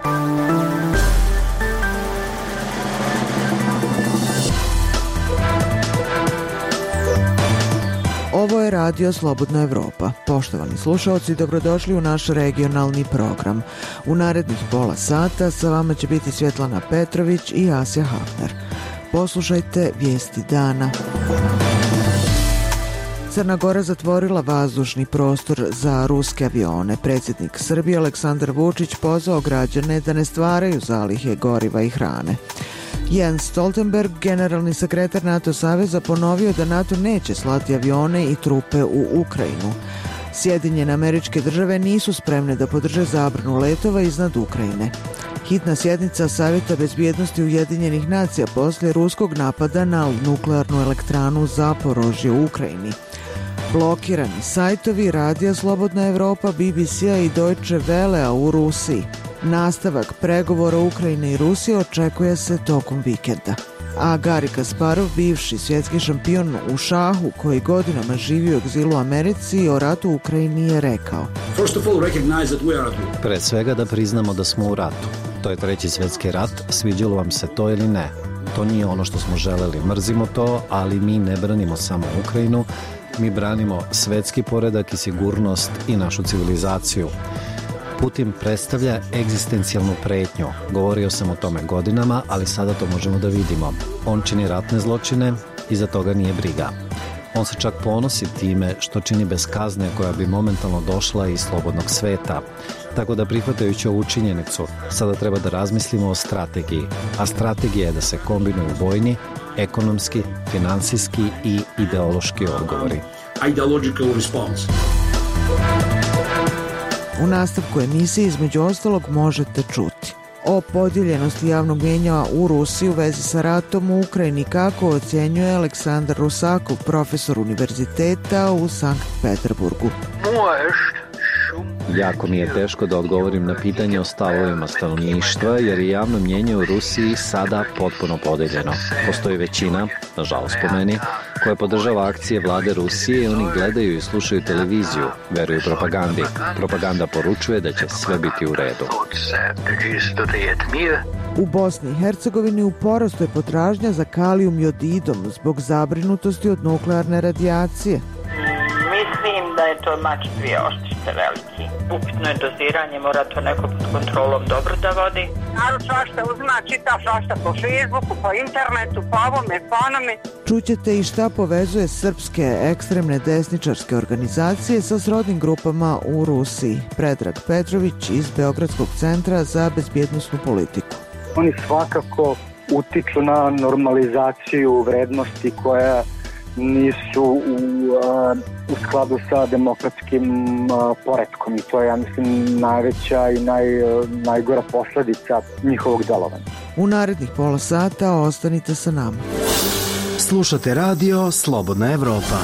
Ovo je Radio Slobodna Evropa. Poštovani slušaoci, dobrodošli u naš regionalni program. U narednih pola sata sa vama će biti Svjetlana Petrović i Asja Hafner. Poslušajte vijesti dana. Crna Gora zatvorila vazdušni prostor za ruske avione. Predsjednik Srbije Aleksandar Vučić pozvao građane da ne stvaraju zalihe goriva i hrane. Jens Stoltenberg, generalni sekretar NATO saveza, ponovio da NATO neće slati avione i trupe u Ukrajinu. Sjedinjene Američke Države nisu spremne da podrže zabranu letova iznad Ukrajine. Hitna sjednica Savjeta bezbjednosti Ujedinjenih nacija poslije ruskog napada na nuklearnu elektranu Zaporožje u Ukrajini. Blokirani sajtovi Radija Slobodna Evropa, BBC-a i Deutsche Wellea u Rusiji. Nastavak pregovora Ukrajine i Rusije očekuje se tokom vikenda. A Gari Kasparov, bivši svjetski šampion u šahu koji godinama živi u egzilu u Americi, o ratu u Ukrajini je rekao: Pre svega da priznamo da smo u ratu. To je treći svjetski rat, sviđalo vam se to ili ne. To nije ono što smo želeli, mrzimo to, ali mi ne branimo samo Ukrajinu, mi branimo svetski poredak i sigurnost i našu civilizaciju. Putin predstavlja egzistencijalnu pretnju. Govorio sam o tome godinama, ali sada to možemo da vidimo. On čini ratne zločine i za toga nije briga. On se čak ponosi time što čini bez kazne koja bi momentalno došla iz slobodnog sveta. Tako da, prihvatajući ovu činjenicu, sada treba da razmislimo o strategiji. A strategija je da se kombinuju vojni, ekonomski, finansijski i ideološki odgovori. Ideological response. U nastavku emisije između ostalog možete čuti o podijeljenosti javnog mnijenja u Rusiji u vezi sa ratom u Ukrajini, kako ocjenjuje Aleksandar Rusakov, profesor univerziteta u Sankt Peterburgu. Jako mi je teško da odgovorim na pitanje o stavovima stanovništva, jer je javno mnjenje u Rusiji sada potpuno podeljeno. Postoji većina, nažalost po meni, koja podržava akcije vlade Rusije i oni gledaju i slušaju televiziju, veruju propagandi. Propaganda poručuje da će sve biti u redu. U Bosni i Hercegovini u porastu je potražnja za kalijum jodidom zbog zabrinutosti od nuklearne radijacije. Mislim da je to mač dvije oštrice veliki. Upitno je doziranje, mora to neko pod kontrolom dobro da vodi. Narod svašta uzima, čita svašta po Facebooku, po internetu, po ovome, po onome. Čućete i šta povezuje srpske ekstremne desničarske organizacije sa srodnim grupama u Rusiji. Predrag Petrović iz Beogradskog centra za bezbjednosnu politiku. Oni svakako utiču na normalizaciju vrednosti koja nisu u skladu sa demokratskim poretkom i to je, ja mislim, najveća i najgora posljedica njihovog delovanja. U narednih pola sata ostanite sa nama. Slušate Radio Slobodna Evropa.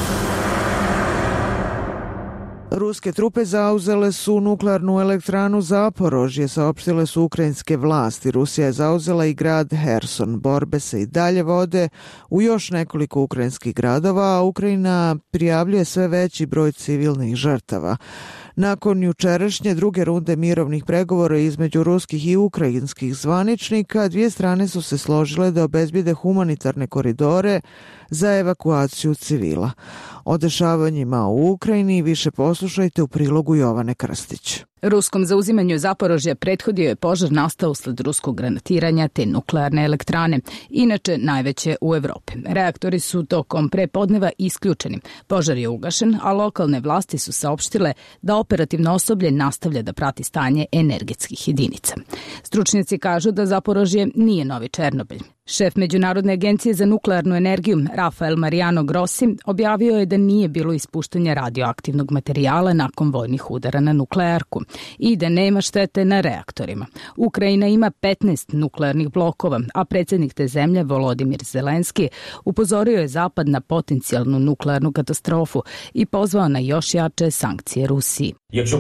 Ruske trupe zauzele su nuklearnu elektranu Zaporožje, saopštile su ukrajinske vlasti. Rusija je zauzela i grad Herson. Borbe se i dalje vode u još nekoliko ukrajinskih gradova, a Ukrajina prijavljuje sve veći broj civilnih žrtava. Nakon jučerašnje druge runde mirovnih pregovora između ruskih i ukrajinskih zvaničnika, dvije strane su se složile da obezbijede humanitarne koridore za evakuaciju civila. O dešavanjima u Ukrajini više poslušajte u prilogu Jovane Krstić. Ruskom zauzimanju Zaporožja prethodio je požar nastao usled ruskog granatiranja te nuklearne elektrane, inače najveće u Evropi. Reaktori su tokom prepodneva isključeni. Požar je ugašen, a lokalne vlasti su saopštile da operativno osoblje nastavlja da prati stanje energetskih jedinica. Stručnjaci kažu da Zaporožje nije novi Černobilj. Šef Međunarodne agencije za nuklearnu energiju Rafael Mariano Grossi objavio je da nije bilo ispuštanja radioaktivnog materijala nakon vojnih udara na nuklearku i da nema štete na reaktorima. Ukrajina ima 15 nuklearnih blokova, a predsjednik te zemlje Volodimir Zelenski upozorio je Zapad na potencijalnu nuklearnu katastrofu i pozvao na još jače sankcije Rusiji.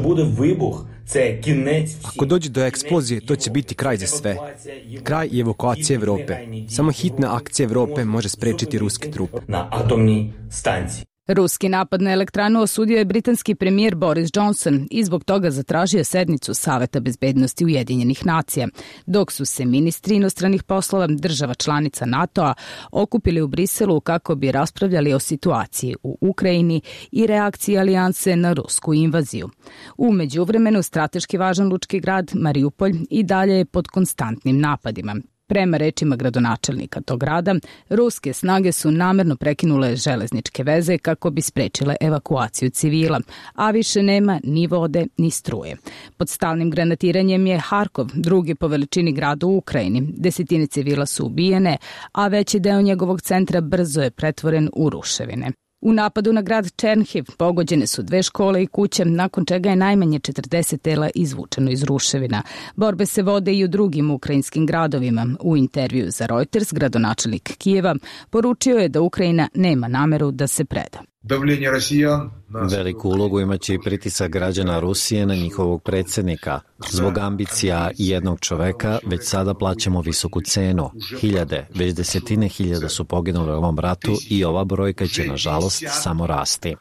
Ako dođe do eksplozije, to će biti kraj za sve. Kraj i evakuacije Evrope. Samo hitna akcija Evrope može sprečiti ruske trupe. Ruski napad na elektranu osudio je britanski premijer Boris Johnson i zbog toga zatražio sednicu Saveta bezbednosti Ujedinjenih nacija, dok su se ministri inostranih poslova država članica NATO-a okupili u Briselu kako bi raspravljali o situaciji u Ukrajini i reakciji alijanse na rusku invaziju. U međuvremenu strateški važan lučki grad Mariupolj i dalje je pod konstantnim napadima. Prema rečima gradonačelnika tog grada, ruske snage su namerno prekinule železničke veze kako bi sprečile evakuaciju civila, a više nema ni vode ni struje. Pod stalnim granatiranjem je Harkov, drugi po veličini grad u Ukrajini. Desetine civila su ubijene, a veći deo njegovog centra brzo je pretvoren u ruševine. U napadu na grad Černhiv pogođene su 2 škole i kuće, nakon čega je najmanje 40 tela izvučeno iz ruševina. Borbe se vode i u drugim ukrajinskim gradovima. U intervju za Reuters gradonačelnik Kijeva poručio je da Ukrajina nema nameru da se preda. Veliku ulogu imaće i pritisak građana Rusije na njihovog predsjednika. Zbog ambicija jednog čoveka već sada plaćamo visoku cenu. Hiljade, već desetine hiljada su poginuli u ovom ratu i ova brojka će nažalost samo rasti.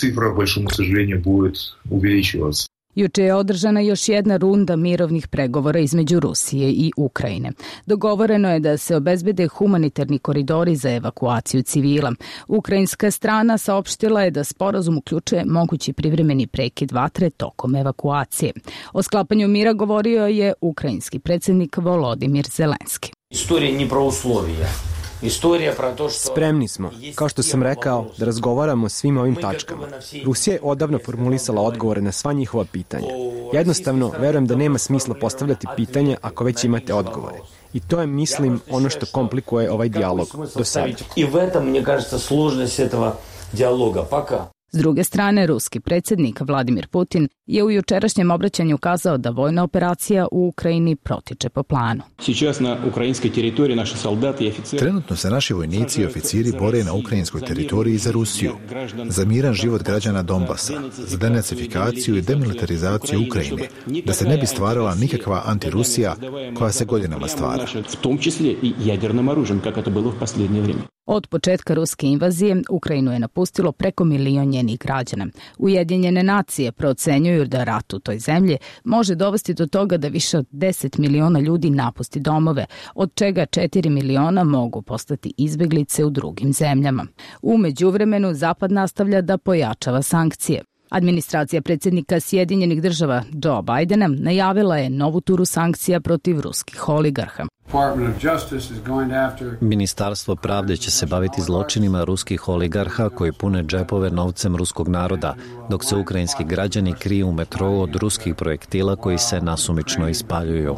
Juče je održana još jedna runda mirovnih pregovora između Rusije i Ukrajine. Dogovoreno je da se obezbede humanitarni koridori za evakuaciju civila. Ukrajinska strana saopštila je da sporazum uključuje mogući privremeni prekid vatre tokom evakuacije. O sklapanju mira govorio je ukrajinski predsjednik Volodimir Zelenski. Istorija nije pro uslovija. Spremni smo, kao što sam rekao, da razgovaramo o svim ovim tačkama. Rusija je odavno formulisala odgovore na sva njihova pitanja. Jednostavno, verujem da nema smisla postavljati pitanja ako već imate odgovore. I to je, mislim, ono što komplikuje ovaj dijalog do sada. I v этом, мне кажется, сложность этого диалога пока. S druge strane, ruski predsjednik Vladimir Putin je u jučerašnjem obraćanju kazao da vojna operacija u Ukrajini protiče po planu. Trenutno se naši vojnici i oficiri bore na ukrajinskoj teritoriji za Rusiju, za miran život građana Donbasa, za denacifikaciju i demilitarizaciju Ukrajine, da se ne bi stvarala nikakva antirusija koja se godinama stvara. Od početka ruske invazije Ukrajinu je napustilo preko 1 milion njenih građana. Ujedinjene nacije procenjuju da rat u toj zemlji može dovesti do toga da više od 10 miliona ljudi napusti domove, od čega 4 miliona mogu postati izbeglice u drugim zemljama. U međuvremenu Zapad nastavlja da pojačava sankcije. Administracija predsjednika Sjedinjenih država Joe Bidena najavila je novu turu sankcija protiv ruskih oligarha. Ministarstvo pravde će se baviti zločinima ruskih oligarha koji pune džepove novcem ruskog naroda, dok se ukrajinski građani kriju u metrou od ruskih projektila koji se nasumično ispaljuju.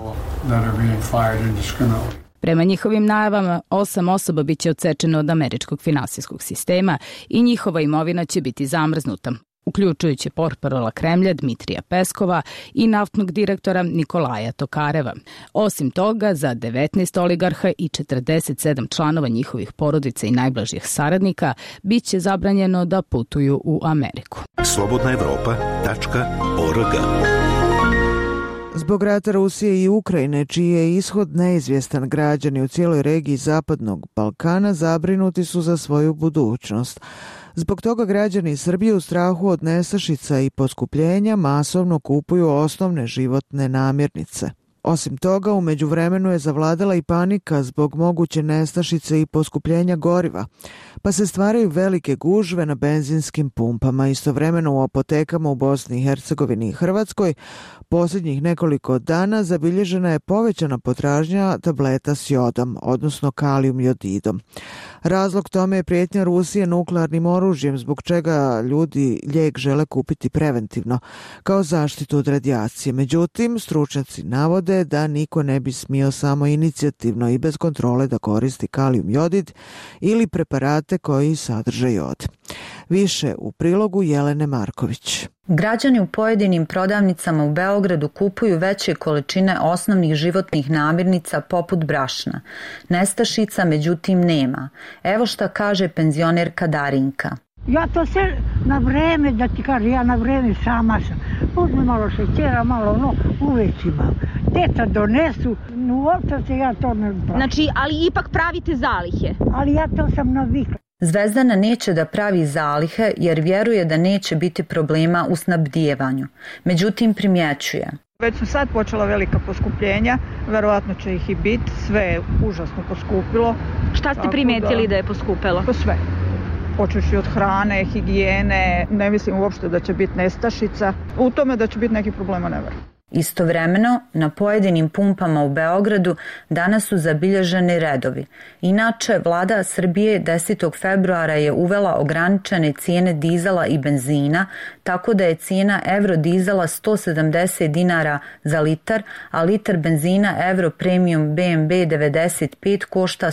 Prema njihovim najavama, 8 osoba biće odsečeno od američkog finansijskog sistema i njihova imovina će biti zamrznuta, uključujući portparola Kremlja Dmitrija Peskova i naftnog direktora Nikolaja Tokareva. Osim toga, za 19 oligarha i 47 članova njihovih porodica i najbližih saradnika biće zabranjeno da putuju u Ameriku. Slobodnaevropa.org. Zbog rata Rusije i Ukrajine, čiji je ishod neizvjestan, građani u cijeloj regiji Zapadnog Balkana zabrinuti su za svoju budućnost. Zbog toga građani Srbije u strahu od nestašica i poskupljenja masovno kupuju osnovne životne namirnice. Osim toga, u međuvremenu je zavladala i panika zbog moguće nestašice i poskupljenja goriva, pa se stvaraju velike gužve na benzinskim pumpama. Istovremeno u apotekama u Bosni i Hercegovini i Hrvatskoj posljednjih nekoliko dana zabilježena je povećana potražnja tableta s jodom, odnosno kalijum jodidom. Razlog tome je prijetnja Rusije nuklearnim oružjem, zbog čega ljudi lijek žele kupiti preventivno, kao zaštitu od radijacije. Međutim, stručnjaci navode da niko ne bi smio samo inicijativno i bez kontrole da koristi kalijum jodid ili preparate koji sadrže jod. Više u prilogu Jelene Marković. Građani u pojedinim prodavnicama u Beogradu kupuju veće količine osnovnih životnih namirnica poput brašna. Nestašica međutim nema. Evo šta kaže penzionerka Darinka. Ja to sve na vreme, da ti kažem, ja na vreme sama sam. Uzme malo šećera, malo uveć imam. Djeca donesu, uopće se ja to ne pravim. Znači, ali ipak pravite zalihe? Ali ja to sam navikla. Zvezdana neće da pravi zalihe jer vjeruje da neće biti problema u snabdijevanju. Međutim, primjećuje. Već su sad počela velika poskupljenja, verovatno će ih i biti, sve je užasno poskupilo. Šta ste primijetili da je poskupelo? Pa sve. Počeši od hrane, higijene, ne mislim uopšte da će biti nestašica. U tome da će biti nekih problema ne verujem. Istovremeno, na pojedinim pumpama u Beogradu danas su zabilježeni redovi. Inače, vlada Srbije 10. februara je uvela ograničene cijene dizela i benzina, tako da je cijena Eurodizela 170 dinara za litar, a litar benzina Euro Premium BMB 95 košta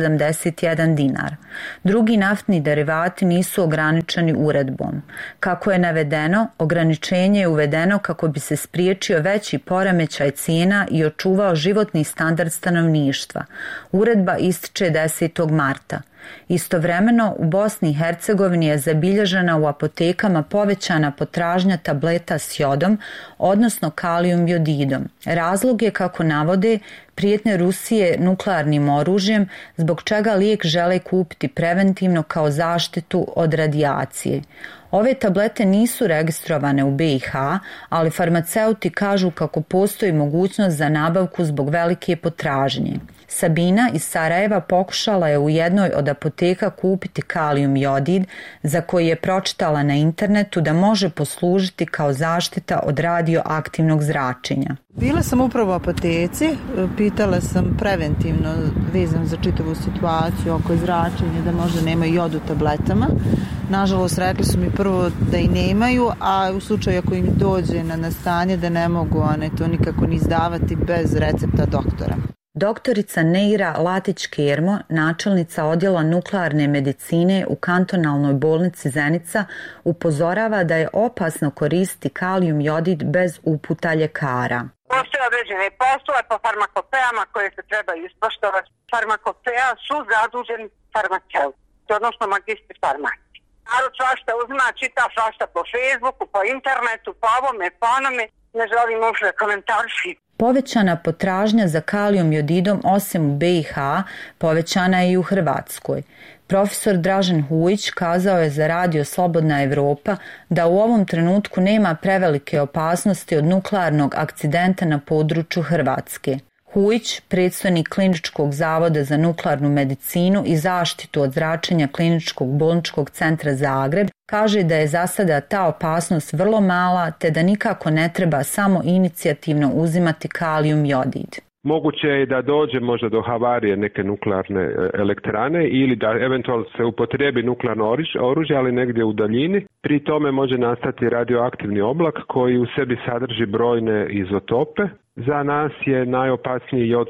171 dinar. Drugi naftni derivati nisu ograničeni uredbom. Kako je navedeno, ograničenje je uvedeno kako bi se spriječio veći poremećaj cijena i očuvao životni standard stanovništva. Uredba ističe 10. marta. Istovremeno, u Bosni i Hercegovini je zabilježena u apotekama povećana potražnja tableta s jodom, odnosno kalijum jodidom. Razlog je, kako navode, prijetnje Rusije nuklearnim oružjem, zbog čega lijek žele kupiti preventivno kao zaštitu od radijacije. Ove tablete nisu registrovane u BiH, ali farmaceuti kažu kako postoji mogućnost za nabavku zbog velike potražnje. Sabina iz Sarajeva pokušala je u jednoj od apoteka kupiti kalijum jodid, za koji je pročitala na internetu da može poslužiti kao zaštita od radioaktivnog zračenja. Bila sam upravo u apoteci, pitala sam preventivno vezano za čitavu situaciju oko zračenja da možda nema jod u tabletama. Nažalost, rekli su mi prvo da i nemaju, a u slučaju ako im dođe na stanje da ne mogu to nikako ni izdavati bez recepta doktora. Doktorica Neira Latić-Kermo, načelnica odjela nuklearne medicine u kantonalnoj bolnici Zenica, upozorava da je opasno koristiti kalijum jodid bez uputa ljekara. Postoje određene poslove po farmakopeama koje se treba ispoštovati. Farmakopea su zaduženi farmaceuti, odnosno magistri farmacije. Narod svašta uzima, čita svašta po Facebooku, po internetu, po ovome, po onome, ne želim uopšte komentaršiti. Povećana potražnja za kalijum jodidom osim u BiH povećana je i u Hrvatskoj. Profesor Dražen Hujić kazao je za radio Slobodna Evropa da u ovom trenutku nema prevelike opasnosti od nuklearnog akcidenta na području Hrvatske. Hujić, predstojnik Kliničkog zavoda za nuklearnu medicinu i zaštitu od zračenja Kliničkog bolničkog centra Zagreb, kaže da je za sada ta opasnost vrlo mala te da nikako ne treba samo inicijativno uzimati kalijum jodid. Moguće je da dođe možda do havarije neke nuklearne elektrane ili da eventualno se upotrebi nuklearno oružje, ali negdje u daljini. Pri tome može nastati radioaktivni oblak koji u sebi sadrži brojne izotope. Za nas je najopasniji jod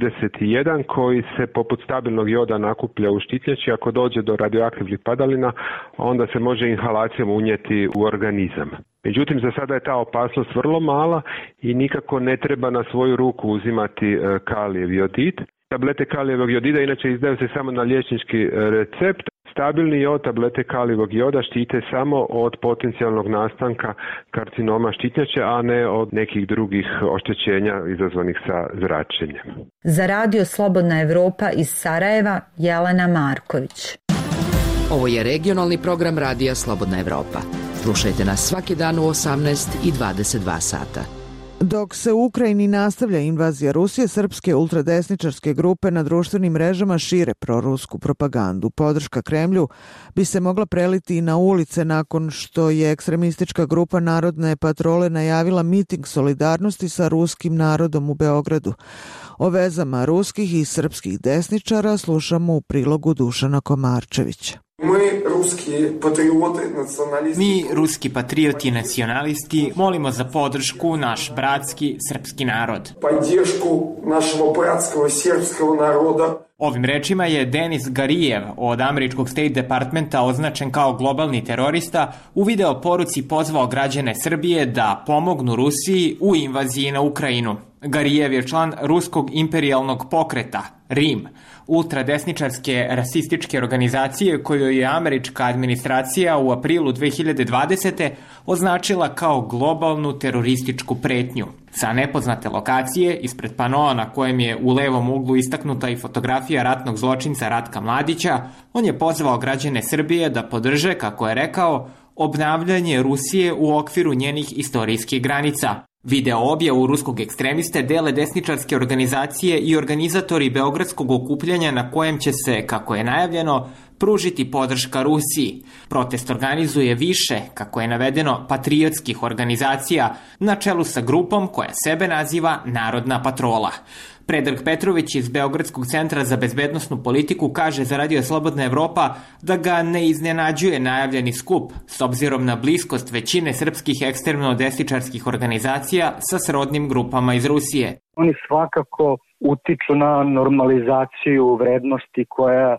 131 koji se poput stabilnog joda nakuplja u štitnjači. Ako dođe do radioaktivnih padalina, onda se može inhalacijom unijeti u organizam. Međutim, za sada je ta opasnost vrlo mala i nikako ne treba na svoju ruku uzimati kalijev jodid. Tablete kalijevog jodida inače izdaju se samo na liječnički recept. Stabilni jod, tablete kalijevog joda štite samo od potencijalnog nastanka karcinoma štitnjače, a ne od nekih drugih oštećenja izazvanih sa zračenjem. Za radio Slobodna Evropa iz Sarajeva, Jelena Marković. Ovo je regionalni program radija Slobodna Evropa. Slušajte nas svaki dan u 18 i 22 sata. Dok se u Ukrajini nastavlja invazija Rusije, srpske ultradesničarske grupe na društvenim mrežama šire prorusku propagandu. Podrška Kremlju bi se mogla preliti i na ulice nakon što je ekstremistička grupa Narodne patrole najavila miting solidarnosti sa ruskim narodom u Beogradu. O vezama ruskih i srpskih desničara slušamo u prilogu Dušana Komarčevića. Mi, ruski patrioti i nacionalisti, molimo za podršku naš bratski srpski narod. Ovim rečima je Denis Garijev od američkog State Departmenta, označen kao globalni terorista, u video poruci pozvao građane Srbije da pomognu Rusiji u invaziji na Ukrajinu. Garijev je član ruskog imperijalnog pokreta, RIM, ultradesničarske rasističke organizacije koju je američka administracija u aprilu 2020. označila kao globalnu terorističku pretnju. Sa nepoznate lokacije, ispred panoa na kojem je u levom uglu istaknuta i fotografija ratnog zločinca Ratka Mladića, on je pozvao građane Srbije da podrže, kako je rekao, obnavljanje Rusije u okviru njenih istorijskih granica. Video objavu ruskog ekstremiste dele desničarske organizacije i organizatori beogradskog okupljanja na kojem će se, kako je najavljeno, pružiti podrška Rusiji. Protest organizuje više, kako je navedeno, patriotskih organizacija na čelu sa grupom koja sebe naziva Narodna patrola. Predrag Petrović iz Beogradskog centra za bezbednosnu politiku kaže za Radio Slobodna Evropa da ga ne iznenađuje najavljeni skup s obzirom na bliskost većine srpskih ekstremno-desničarskih organizacija sa srodnim grupama iz Rusije. Oni svakako utiču na normalizaciju vrednosti koja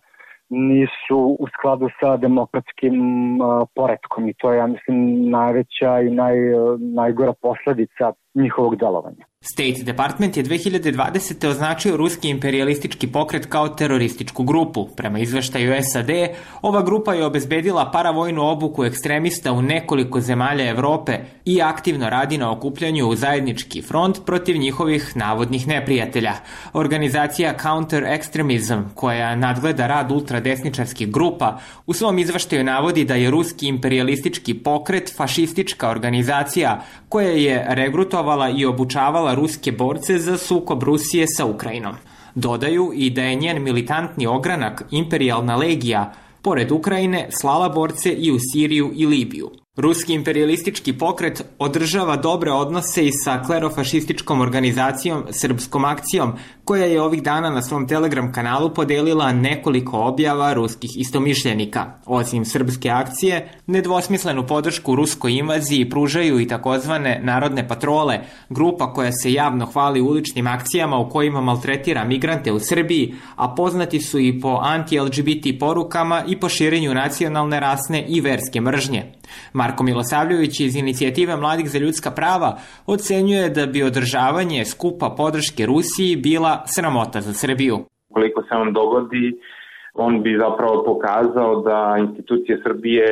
nisu u skladu sa demokratskim poretkom i to je, ja mislim, najveća i najgora posledica njihovog delovanja. State Department je 2020. označio ruski imperijalistički pokret kao terorističku grupu. Prema izveštaju SAD, ova grupa je obezbedila paravojnu obuku ekstremista u nekoliko zemalja Evrope i aktivno radi na okupljanju u zajednički front protiv njihovih navodnih neprijatelja. Organizacija Counter Extremism, koja nadgleda rad ultradesničarskih grupa, u svom izveštaju navodi da je ruski imperijalistički pokret fašistička organizacija koja je regrutovala i obučavala ruske borce za sukob Rusije sa Ukrajinom. Dodaju i da je njen militantni ogranak Imperijalna legija pored Ukrajine slala borce i u Siriju i Libiju. Ruski imperijalistički pokret održava dobre odnose i sa klerofašističkom organizacijom Srpskom akcijom, koja je ovih dana na svom Telegram kanalu podelila nekoliko objava ruskih istomišljenika. Osim Srpske akcije, nedvosmislenu podršku ruskoj invaziji pružaju i takozvane Narodne patrole, grupa koja se javno hvali uličnim akcijama u kojima maltretira migrante u Srbiji, a poznati su i po anti-LGBT porukama i po širenju nacionalne, rasne i verske mržnje. Marko Milosavljević iz Inicijative mladih za ljudska prava ocenjuje da bi održavanje skupa podrške Rusiji bila sramota za Srbiju. Ukoliko se on dogodi, on bi zapravo pokazao da institucije Srbije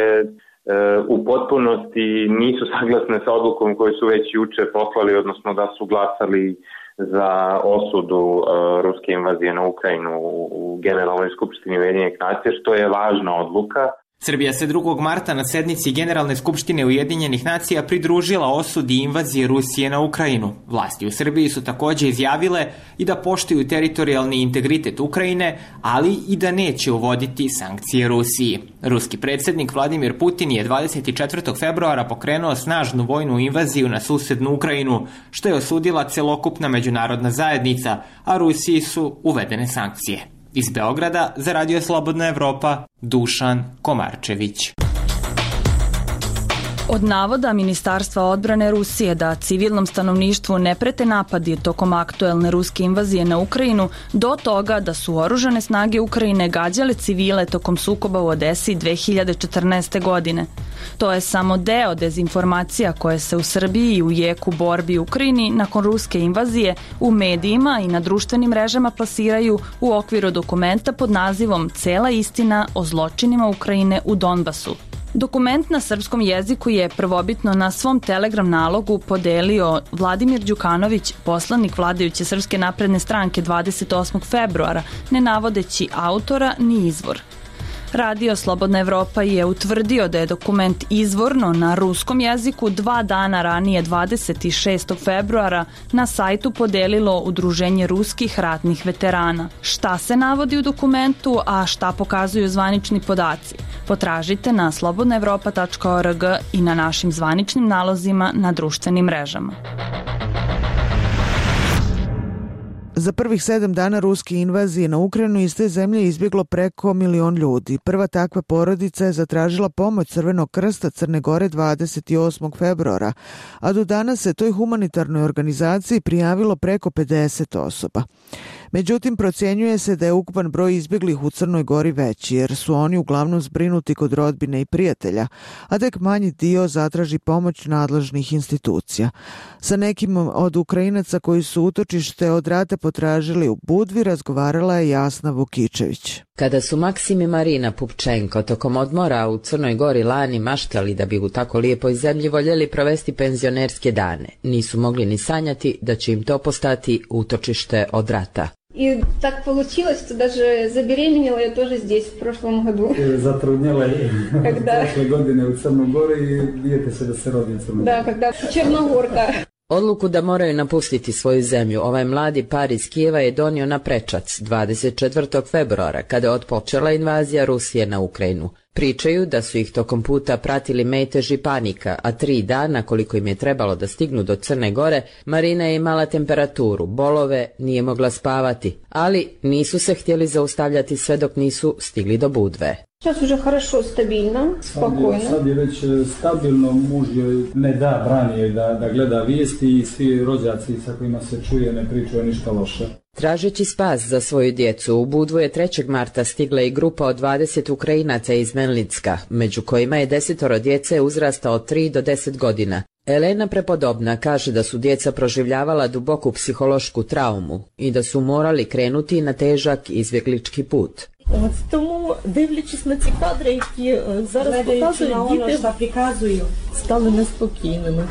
u potpunosti nisu saglasne sa odlukom koju su već juče poslali, odnosno da su glasali za osudu ruske invazije na Ukrajinu u Generalnoj skupštini Ujedinjenih nacija, što je važna odluka. Srbija se 2. marta na sednici Generalne skupštine Ujedinjenih nacija pridružila osudi invazije Rusije na Ukrajinu. Vlasti u Srbiji su takođe izjavile i da poštuju teritorijalni integritet Ukrajine, ali i da neće uvoditi sankcije Rusiji. Ruski predsjednik Vladimir Putin je 24. februara pokrenuo snažnu vojnu invaziju na susednu Ukrajinu, što je osudila celokupna međunarodna zajednica, a Rusiji su uvedene sankcije. Iz Beograda za Radio Slobodna Evropa, Dušan Komarčević. Od navoda Ministarstva odbrane Rusije da civilnom stanovništvu ne prete napadi tokom aktuelne ruske invazije na Ukrajinu do toga da su oružane snage Ukrajine gađale civile tokom sukoba u Odesi 2014. godine. To je samo deo dezinformacija koje se u Srbiji i u jeku borbi u Ukrajini nakon ruske invazije u medijima i na društvenim mrežama plasiraju u okviru dokumenta pod nazivom Cela istina o zločinima Ukrajine u Donbasu. Dokument na srpskom jeziku je prvobitno na svom Telegram nalogu podelio Vladimir Đukanović, poslanik vladajuće Srpske napredne stranke 28. februara, ne navodeći autora ni izvor. Radio Slobodna Evropa je utvrdio da je dokument izvorno na ruskom jeziku 2 dana ranije 26. februara na sajtu podelilo Udruženje ruskih ratnih veterana. Šta se navodi u dokumentu, a šta pokazuju zvanični podaci? Potražite na slobodnaevropa.org i na našim zvaničnim nalozima na društvenim mrežama. Za prvih 7 dana ruske invazije na Ukrajinu iz te zemlje izbjeglo preko 1 milion ljudi. Prva takva porodica je zatražila pomoć Crvenog krsta Crne Gore 28. februara, a do danas se toj humanitarnoj organizaciji prijavilo preko 50 osoba. Međutim, procjenjuje se da je ukupan broj izbjeglih u Crnoj Gori veći, jer su oni uglavnom zbrinuti kod rodbine i prijatelja, a tek manji dio zatraži pomoć nadležnih institucija. Sa nekim od Ukrajinaca koji su utočište od rata potražili u Budvi razgovarala je Jasna Vukičević. Kada su Maksim i Marina Pupčenko tokom odmora u Crnoj Gori lani maštali da bi u tako lijepoj zemlji voljeli provesti penzionerske dane, nisu mogli ni sanjati da će im to postati utočište od rata. И так получилось, что даже забеременела я тоже здесь в прошлом году. Затруднила прошлой godine u Crnoj Gori i dijete se da se rodi u Crnoj Gori. Да, когда Черногорка. Odluku da moraju napustiti svoju zemlju ovaj mladi par iz Kijeva je donio na prečac 24. februara kada je otpočela invazija Rusije na Ukrajinu. Pričaju da su ih tokom puta pratili metež i panika, a 3 dana koliko im je trebalo da stignu do Crne Gore, Marina je imala temperaturu, bolove, nije mogla spavati, ali nisu se htjeli zaustavljati sve dok nisu stigli do Budve. Сейчас уже хорошо, стабильно, спокойно. Sad je već stabilno, muž joj ne da, brani joj da gleda vijesti i svi rođaci sa kojima se čuje ne pričaju ništa loše. Tražeći spas za svoju djecu, u Budvu je 3. marta stigla i grupa od 20 Ukrajinaca iz Menlicka, među kojima je 10 djece uzrasta od 3 do 10 godina. Elena Prepodobna kaže da su djeca proživljavala duboku psihološku traumu i da su morali krenuti na težak izbjeglički put. От тому, дивлячись на ці кадри, які зараз показують, діти стали неспокійними.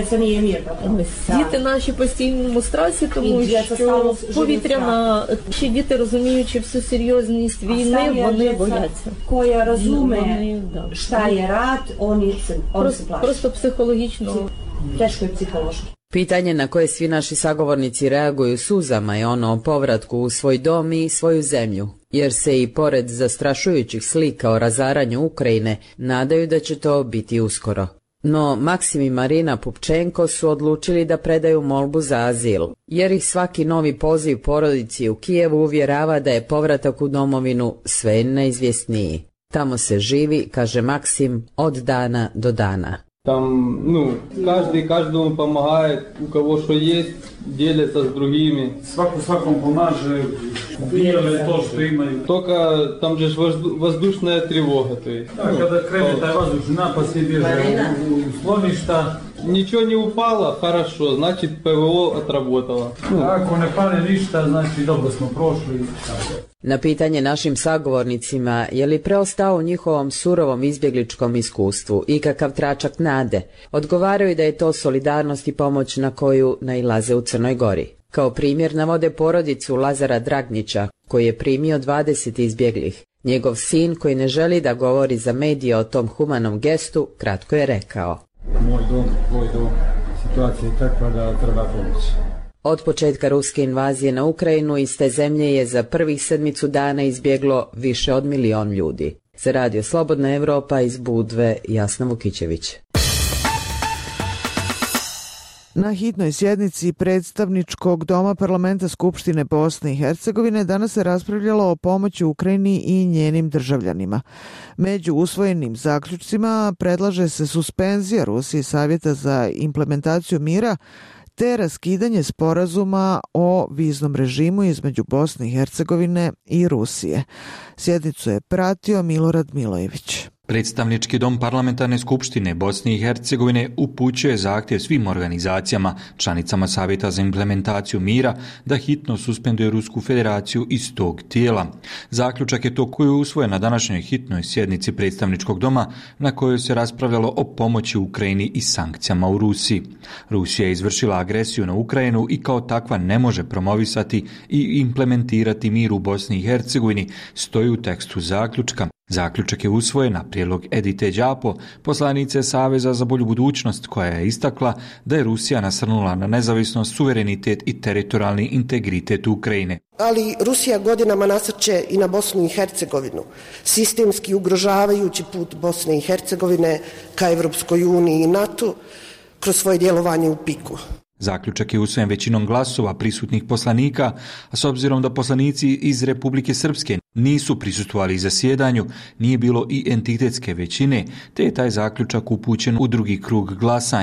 Діти наші в постійному стресі, тому що повітряна, ще діти, розуміючи всю серйозність війни, вони бояться. Koja razume šta je rat, oni se plaše. Просто психологічно. Teško je psihološki. Pitanje na koje svi naši sagovornici reaguju suzama je ono o povratku u svoj dom i svoju zemlju, jer se i pored zastrašujućih slika o razaranju Ukrajine nadaju da će to biti uskoro. No Maksim i Marina Pupčenko su odlučili da predaju molbu za azil, jer ih svaki novi poziv porodici u Kijevu uvjerava da je povratak u domovinu sve neizvjesniji. Tamo se živi, kaže Maksim, od dana do dana. Там, каждый каждому помогает, у кого что есть, делится с другими. Сваком помаже, делает то, что имеют. Только там же воздушная тревога, то есть. Когда крене taj воздух, напад себе условишта. Ничего не упало, хорошо, значит ПВО отработало. Ako ne pale ništa, znači dobro smo prošli. Na pitanje našim sagovornicima je li preostao u njihovom surovom izbjegličkom iskustvu ikakav tračak nade, odgovaraju da je to solidarnost i pomoć na koju nailaze u Crnoj Gori. Kao primjer navode porodicu Lazara Dragnića, koji je primio 20 izbjeglih. Njegov sin, koji ne želi da govori za medije o tom humanom gestu, kratko je rekao: Moj dom, tvoj dom, situacija je takva da treba pomoć. Od početka ruske invazije na Ukrajinu iz te zemlje je za prvih 7 dana izbjeglo više od 1 milion ljudi. Za Radio Slobodna Evropa iz Budve, Jasna Vukičević. Na hitnoj sjednici predstavničkog doma parlamenta Skupštine Bosne i Hercegovine danas se raspravljalo o pomoći Ukrajini i njenim državljanima. Među usvojenim zaključcima predlaže se suspenzija Rusije Savjeta za implementaciju mira te raskidanje sporazuma o viznom režimu između Bosne i Hercegovine i Rusije. Sjednicu je pratio Milorad Milojević. Predstavnički dom parlamentarne skupštine Bosne i Hercegovine upućuje zahtjev svim organizacijama, članicama Savjeta za implementaciju mira, da hitno suspenduje Rusku federaciju iz tog tijela. Zaključak je to koji je usvojen na današnjoj hitnoj sjednici predstavničkog doma, na kojoj se raspravljalo o pomoći Ukrajini i sankcijama u Rusiji. Rusija je izvršila agresiju na Ukrajinu i kao takva ne može promovisati i implementirati mir u Bosni i Hercegovini, stoji u tekstu zaključka. Zaključak je usvojen na prijedlog Edite Đapo, poslanice Saveza za bolju budućnost, koja je istakla da je Rusija nasrnula na nezavisnost, suverenitet i teritorijalni integritet Ukrajine. Ali Rusija godinama nasrće i na Bosnu i Hercegovinu, sistemski ugrožavajući put Bosne i Hercegovine ka Evropskoj uniji i NATO kroz svoje djelovanje u piku. Zaključak je usvojen većinom glasova prisutnih poslanika, a s obzirom da poslanici iz Republike Srpske nisu prisustvovali zasjedanju, nije bilo i entitetske većine, te je taj zaključak upućen u drugi krug glasanja.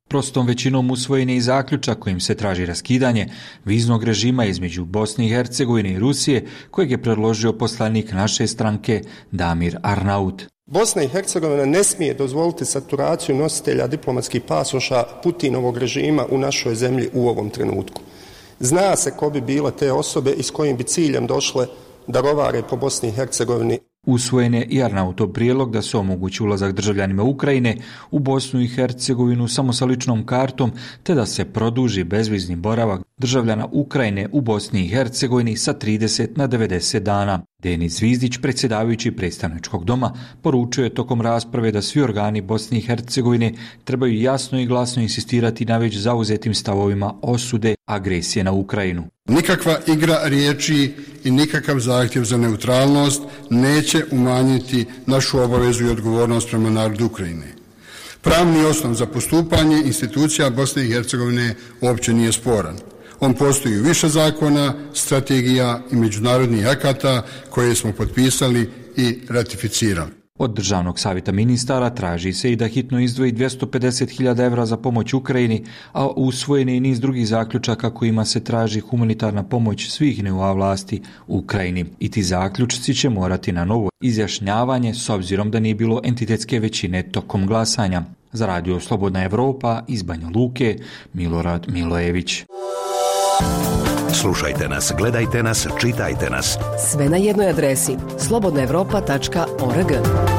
Prostom većinom usvojen je i zaključak kojim se traži raskidanje viznog režima između Bosne i Hercegovine i Rusije, kojeg je predložio poslanik naše stranke Damir Arnaut. Bosna i Hercegovina ne smije dozvoliti saturaciju nositelja diplomatskih pasoša Putinovog režima u našoj zemlji u ovom trenutku. Zna se ko bi bile te osobe i s kojim bi ciljem došle da rovare po Bosni i Hercegovini. Usvojen je i Arnautov prijedlog da se omogući ulazak državljanima Ukrajine u Bosnu i Hercegovinu samo sa ličnom kartom, te da se produži bezvizni boravak državljana Ukrajine u Bosni i Hercegovini sa 30 na 90 dana. Denis Zvizdić, predsjedavajući predstavničkog doma, poručio je tokom rasprave da svi organi Bosne i Hercegovine trebaju jasno i glasno insistirati na već zauzetim stavovima osude agresije na Ukrajinu. Nikakva igra riječi i nikakav zahtjev za neutralnost neće umanjiti našu obavezu i odgovornost prema narodu Ukrajine. Pravni osnov za postupanje institucija Bosne i Hercegovine uopće nije sporan. On postoji u više zakona, strategija i međunarodnih akata koje smo potpisali i ratificirali. Od Državnog savjeta ministara traži se i da hitno izdvoji 250.000 evra za pomoć Ukrajini, a usvojen je i niz drugih zaključaka kojima se traži humanitarna pomoć svih nivoa vlasti u Ukrajini. I ti zaključci će morati na novo izjašnjavanje s obzirom da nije bilo entitetske većine tokom glasanja. Za Radio Slobodna Evropa iz Banja Luke, Milorad Milojević. Slušajte nas, gledajte nas, čitajte nas. Sve na jednoj adresi slobodnaevropa.org.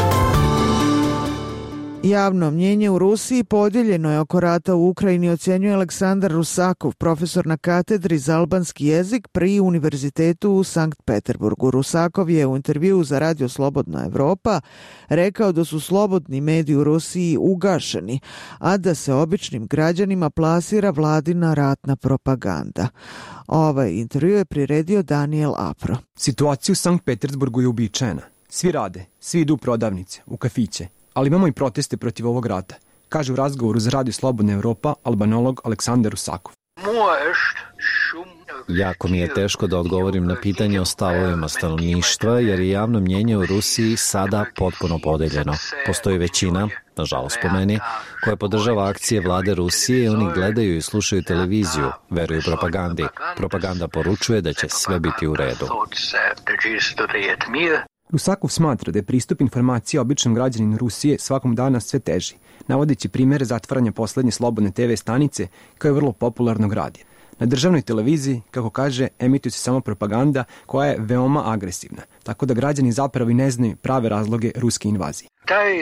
Javno mnjenje u Rusiji podijeljeno je oko rata u Ukrajini, ocjenjuje Aleksandar Rusakov, profesor na katedri za albanski jezik pri Univerzitetu u Sankt Peterburgu. Rusakov je u intervjuu za Radio Slobodna Evropa rekao da su slobodni mediji u Rusiji ugašeni, a da se običnim građanima plasira vladina ratna propaganda. Ovaj intervju je priredio Daniel Apro. Situacija u Sankt Petersburgu je uobičajena. Svi rade, svi idu u prodavnice, u kafiće, ali imamo i proteste protiv ovog rata, kaže u razgovoru za Radio Slobodna Evropa albanolog Aleksandar Rusakov. Jako mi je teško da odgovorim na pitanje o stavovima stanovništva, jer je javno mnjenje u Rusiji sada potpuno podeljeno. Postoji većina, nažalost po meni, koja podržava akcije vlade Rusije i oni gledaju i slušaju televiziju, veruju propagandi. Propaganda poručuje da će sve biti u redu. Rusakov smatra da je pristup informacija običnom građaninu Rusije svakom dana sve teži, navodeći primjere zatvaranja poslednje slobodne TV stanice kao je vrlo popularnog radija. Na državnoj televiziji, kako kaže, emituje se samo propaganda koja je veoma agresivna, tako da građani zapravo i ne znaju prave razloge ruske invazije.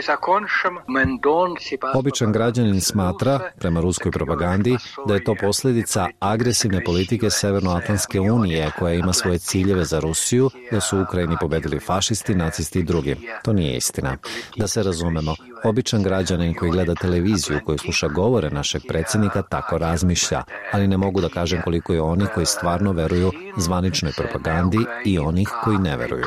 Običan građanin smatra, prema ruskoj propagandi, da je to posljedica agresivne politike Severnoatlantske unije koja ima svoje ciljeve za Rusiju, da su u Ukrajini pobedili fašisti, nacisti i drugi. To nije istina. Da se razumemo, običan građanin koji gleda televiziju, koji sluša govore našeg predsjednika, tako razmišlja, ali ne mogu da kažem koliko je oni koji stvarno veruju zvaničnoj propagandi i onih koji ne veruju.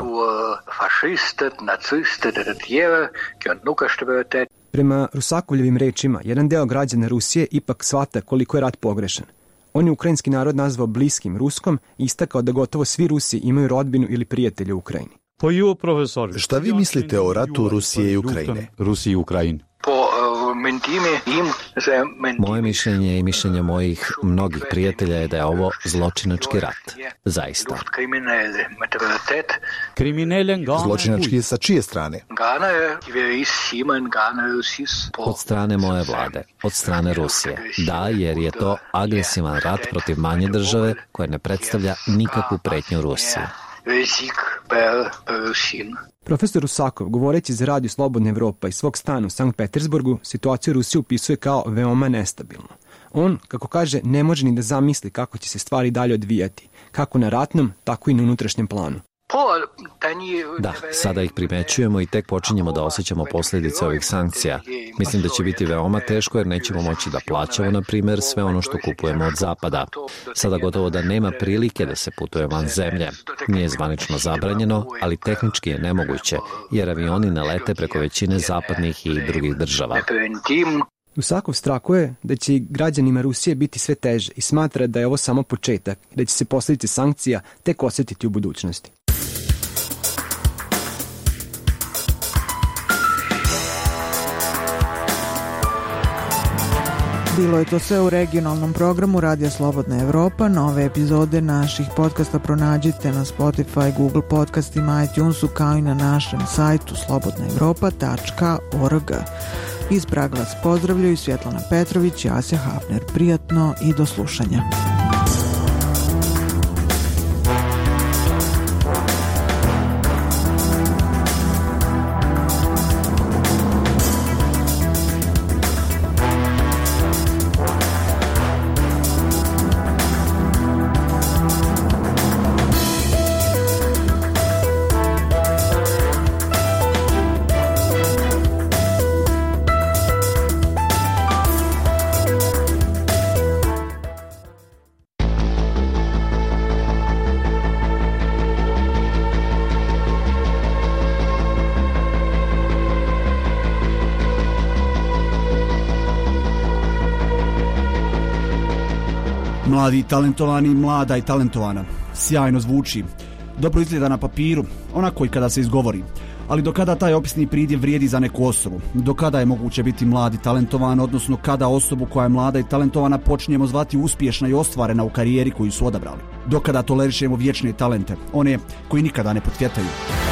Prema Rusakovljevim rečima, jedan deo građana Rusije ipak shvata koliko je rat pogrešan. On je ukrajinski narod nazvao bliskim Ruskom i istakao da gotovo svi Rusi imaju rodbinu ili prijatelje u Ukrajini. Šta vi mislite o ratu Rusije i Ukrajine? Rusiji i Ukrajini. Moje mišljenje i mišljenje mojih mnogih prijatelja je da je ovo zločinački rat. Zaista. Zločinački je sa čije strane? Od strane moje vlade, od strane Rusije. Da, jer je to agresivan rat protiv manje države koja ne predstavlja nikakvu pretnju Rusiji. Profesor Rusakov, govoreći za Radio Slobodna Evropa iz svog stana u Sankt Petersburgu, situaciju Rusije upisuje kao veoma nestabilnu. On, kako kaže, ne može ni da zamisli kako će se stvari dalje odvijati, kako na ratnom, tako i na unutrašnjem planu. Da, sada ih primećujemo i tek počinjemo da osjećamo posljedice ovih sankcija. Mislim da će biti veoma teško jer nećemo moći da plaćamo, na primjer, sve ono što kupujemo od zapada. Sada gotovo da nema prilike da se putuje van zemlje. Nije zvanično zabranjeno, ali tehnički je nemoguće, jer avioni ne lete preko većine zapadnih i drugih država. Rusakov strahuje da će i građanima Rusije biti sve teže i smatra da je ovo samo početak i da će se posljedice sankcija tek osjetiti u budućnosti. Bilo je to sve u regionalnom programu Radija Slobodna Evropa. Nove epizode naših podcasta pronađite na Spotify, Google podcastima, iTunesu, kao i na našem sajtu slobodnaevropa.org. Iz Praga vas pozdravljaju Svjetlana Petrović i Asja Hafner. Prijatno i do slušanja. Mladi, talentovani, mlada i talentovana. Sjajno zvuči. Dobro izgleda na papiru, onako i kada se izgovori. Ali do kada taj opisni pridjev vrijedi za neku osobu? Do kada je moguće biti mlad i talentovan, odnosno kada osobu koja je mlada i talentovana počinjemo zvati uspješna i ostvarena u karijeri koju su odabrali? Do kada tolerišemo vječne talente, one koji nikada ne potcvjetaju?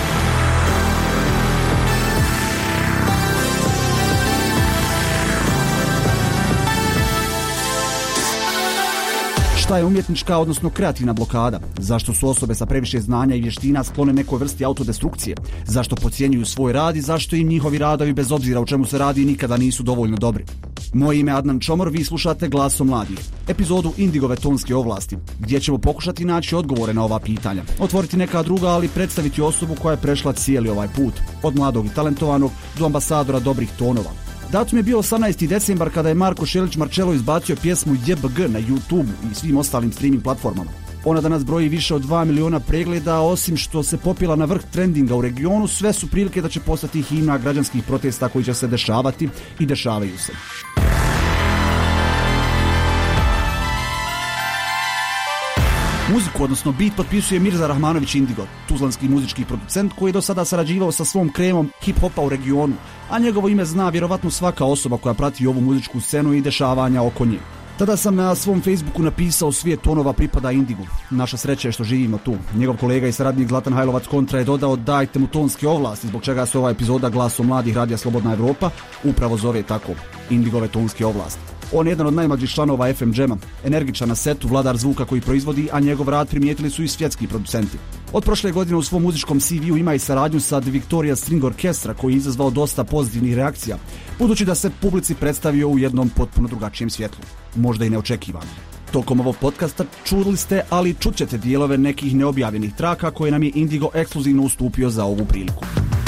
Šta je umjetnička, odnosno kreativna blokada? Zašto su osobe sa previše znanja i vještina sklone nekoj vrsti autodestrukcije? Zašto podcjenjuju svoj rad i zašto im njihovi radovi, bez obzira o čemu se radi, nikada nisu dovoljno dobri? Moje ime je Adnan Čomor, vi slušate Glasom mladih, epizodu Indigove tonske ovlasti, gdje ćemo pokušati naći odgovore na ova pitanja, otvoriti neka druga, ali predstaviti osobu koja je prešla cijeli ovaj put, od mladog i talentovanog do ambasadora dobrih tonova. Datum je bio 18. decembar kada je Marko Šelić Marcello izbacio pjesmu JBG na YouTube i svim ostalim streaming platformama. Ona danas broji više od 2 miliona pregleda, a osim što se popila na vrh trendinga u regionu, sve su prilike da će postati himna građanskih protesta koji će se dešavati i dešavaju se. Muziku, odnosno beat, potpisuje Mirza Rahmanović Indigo, tuzlanski muzički producent koji je do sada sarađivao sa svom kremom hip-hopa u regionu, a njegovo ime zna vjerovatno svaka osoba koja prati ovu muzičku scenu i dešavanja oko nje. Tada sam na svom Facebooku napisao svijet tonova pripada Indigu. Naša sreća je što živimo tu. Njegov kolega i saradnik Zlatan Hajlovac Kontra je dodao dajte mu tonske ovlasti, zbog čega se ova epizoda Glasom mladih Radija Slobodna Evropa upravo zove tako, Indigove tonske ovlasti. On je jedan od najmlađih članova FM Jama, energičan na setu, vladar zvuka koji proizvodi, a njegov rad primijetili su i svjetski producenti. Od prošle godine u svom muzičkom CV-u ima i saradnju sa The Victoria String Orchestra koji je izazvao dosta pozitivnih reakcija, budući da se publici predstavio u jednom potpuno drugačijem svjetlu, možda i neočekivano. Tokom ovog podcasta čuli ste, ali čućete dijelove nekih neobjavljenih traka koje nam je Indigo ekskluzivno ustupio za ovu priliku.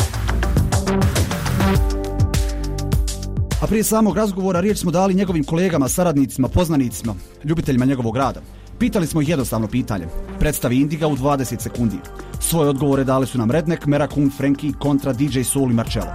A prije samog razgovora riječ smo dali njegovim kolegama, saradnicima, poznanicima, ljubiteljima njegovog rada. Pitali smo ih jednostavno pitanje. Predstavi Indiga u 20 sekundi. Svoje odgovore dali su nam Redneck, Merakun, Frankie, Kontra, DJ Soul i Marcello.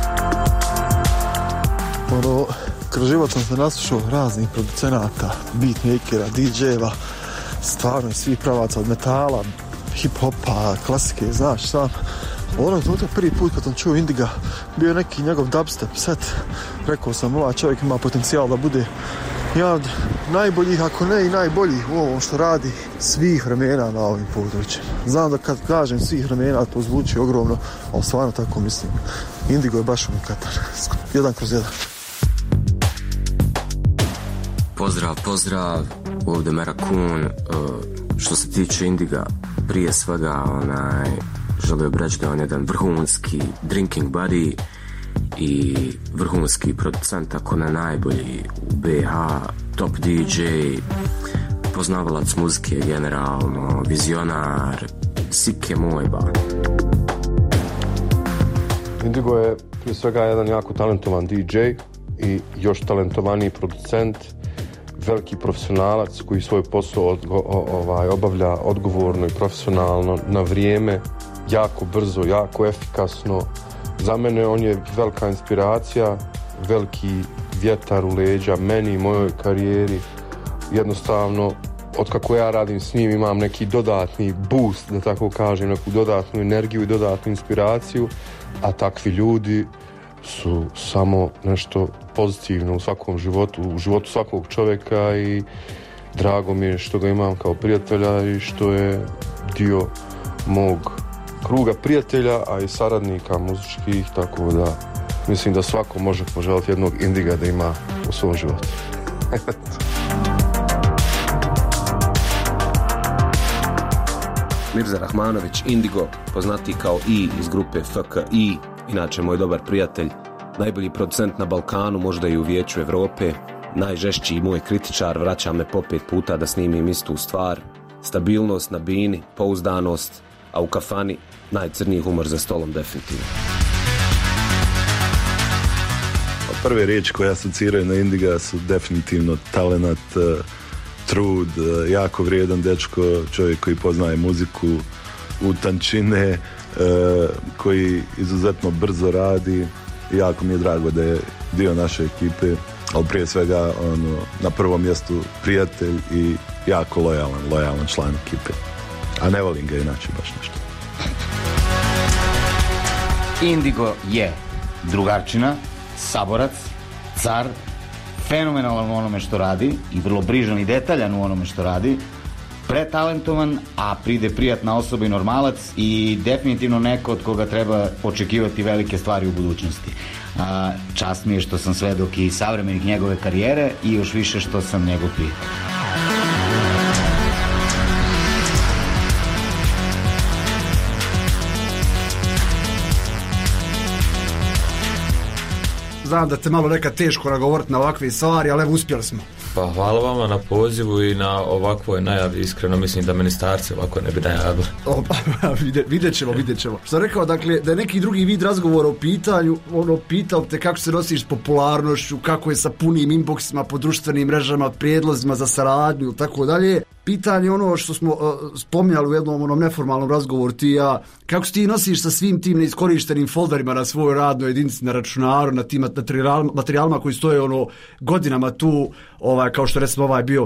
Kroz život sam se naslušao raznih producenata, beatmakera, DJ-eva, stvarno svih pravaca od metala, hip-hopa, klasike, znaš sam. Onog trenutka prvi put kad sam čuo Indiga bio je neki njegov dubstep set. Rekao sam, ovaj čovjek ima potencijal da bude jedan od najboljih, ako ne i najbolji u ovom što radi svih vremena na ovim područjima. Znam da kad kažem svih vremena to zvuči ogromno, ali stvarno tako mislim. Indigo je baš unikatan. 1/1. Pozdrav, ovdje Merakun. Što se tiče Indiga, prije svega želio bih reći da on je jedan vrhunski drinking buddy i vrhunski producent, ako ne najbolji u BH, top DJ, poznavalac muzike generalno, vizionar, sike moj ba. Indigo je prije svega jedan jako talentovan DJ i još talentovaniji producent, veliki profesionalac koji svoj posao obavlja odgovorno i profesionalno, na vrijeme, jako brzo, jako efikasno. Za mene on je velika inspiracija, veliki vjetar u leđa meni i mojoj karijeri. Jednostavno, otkako ja radim s njim imam neki dodatni boost, da tako kažem, neku dodatnu energiju i dodatnu inspiraciju, a takvi ljudi su samo nešto pozitivno u svakom životu, u životu svakog čovjeka i drago mi je što ga imam kao prijatelja i što je dio mog kruga prijatelja, a i saradnika muzičkih, tako da mislim da svako može poželjeti jednog Indiga da ima u svom životu. Mirza Rahmanović, Indigo, poznati kao I iz grupe FKI, inače moj dobar prijatelj, najbolji producent na Balkanu, možda i u Vijeću Evrope, najžešći moj kritičar, vraća me po 5 puta da snimim istu stvar, stabilnost na bini, pouzdanost, a u kafani najcrniji humor za stolom definitivno. Prve riječi koje asociraju na Indiga su definitivno talenat, trud, jako vrijedan dečko, čovjek koji poznaje muziku u tančine, koji izuzetno brzo radi. Jako mi je drago da je dio naše ekipe, ali prije svega na prvom mjestu prijatelj i jako lojalan član ekipe. A ne volim ga inače baš nešto. Indigo je drugarčina, saborac, car, fenomenalan u onome što radi i vrlo brižan i detaljan u onome što radi, pretalentovan, a pride prijatna osoba i normalac i definitivno neko od koga treba očekivati velike stvari u budućnosti. Čast mi je što sam svedok i savremenih njegove karijere i još više što sam njegov prijatelj. Znam da te malo nekad teško nagovoriti na ovakve stvari, ali evo uspjeli smo. Pa hvala vama na pozivu i na ovakvoj najavi, iskreno mislim da ministarci ovako ne bi najavili. Vidjet ćemo. Što rekao, dakle, da je neki drugi vid razgovora u pitanju, pitao te kako se nosiš s popularnošću, kako je sa punim inboxima po društvenim mrežama, prijedlozima za saradnju i tako dalje. Pitanje ono što smo spominjali u jednom neformalnom razgovoru ti i ja, kako se ti nosiš sa svim tim neiskorištenim folderima na svojoj radnoj jedinici, na računaru, na tim materijalima koji stoje godinama tu, kao što recimo ovaj bio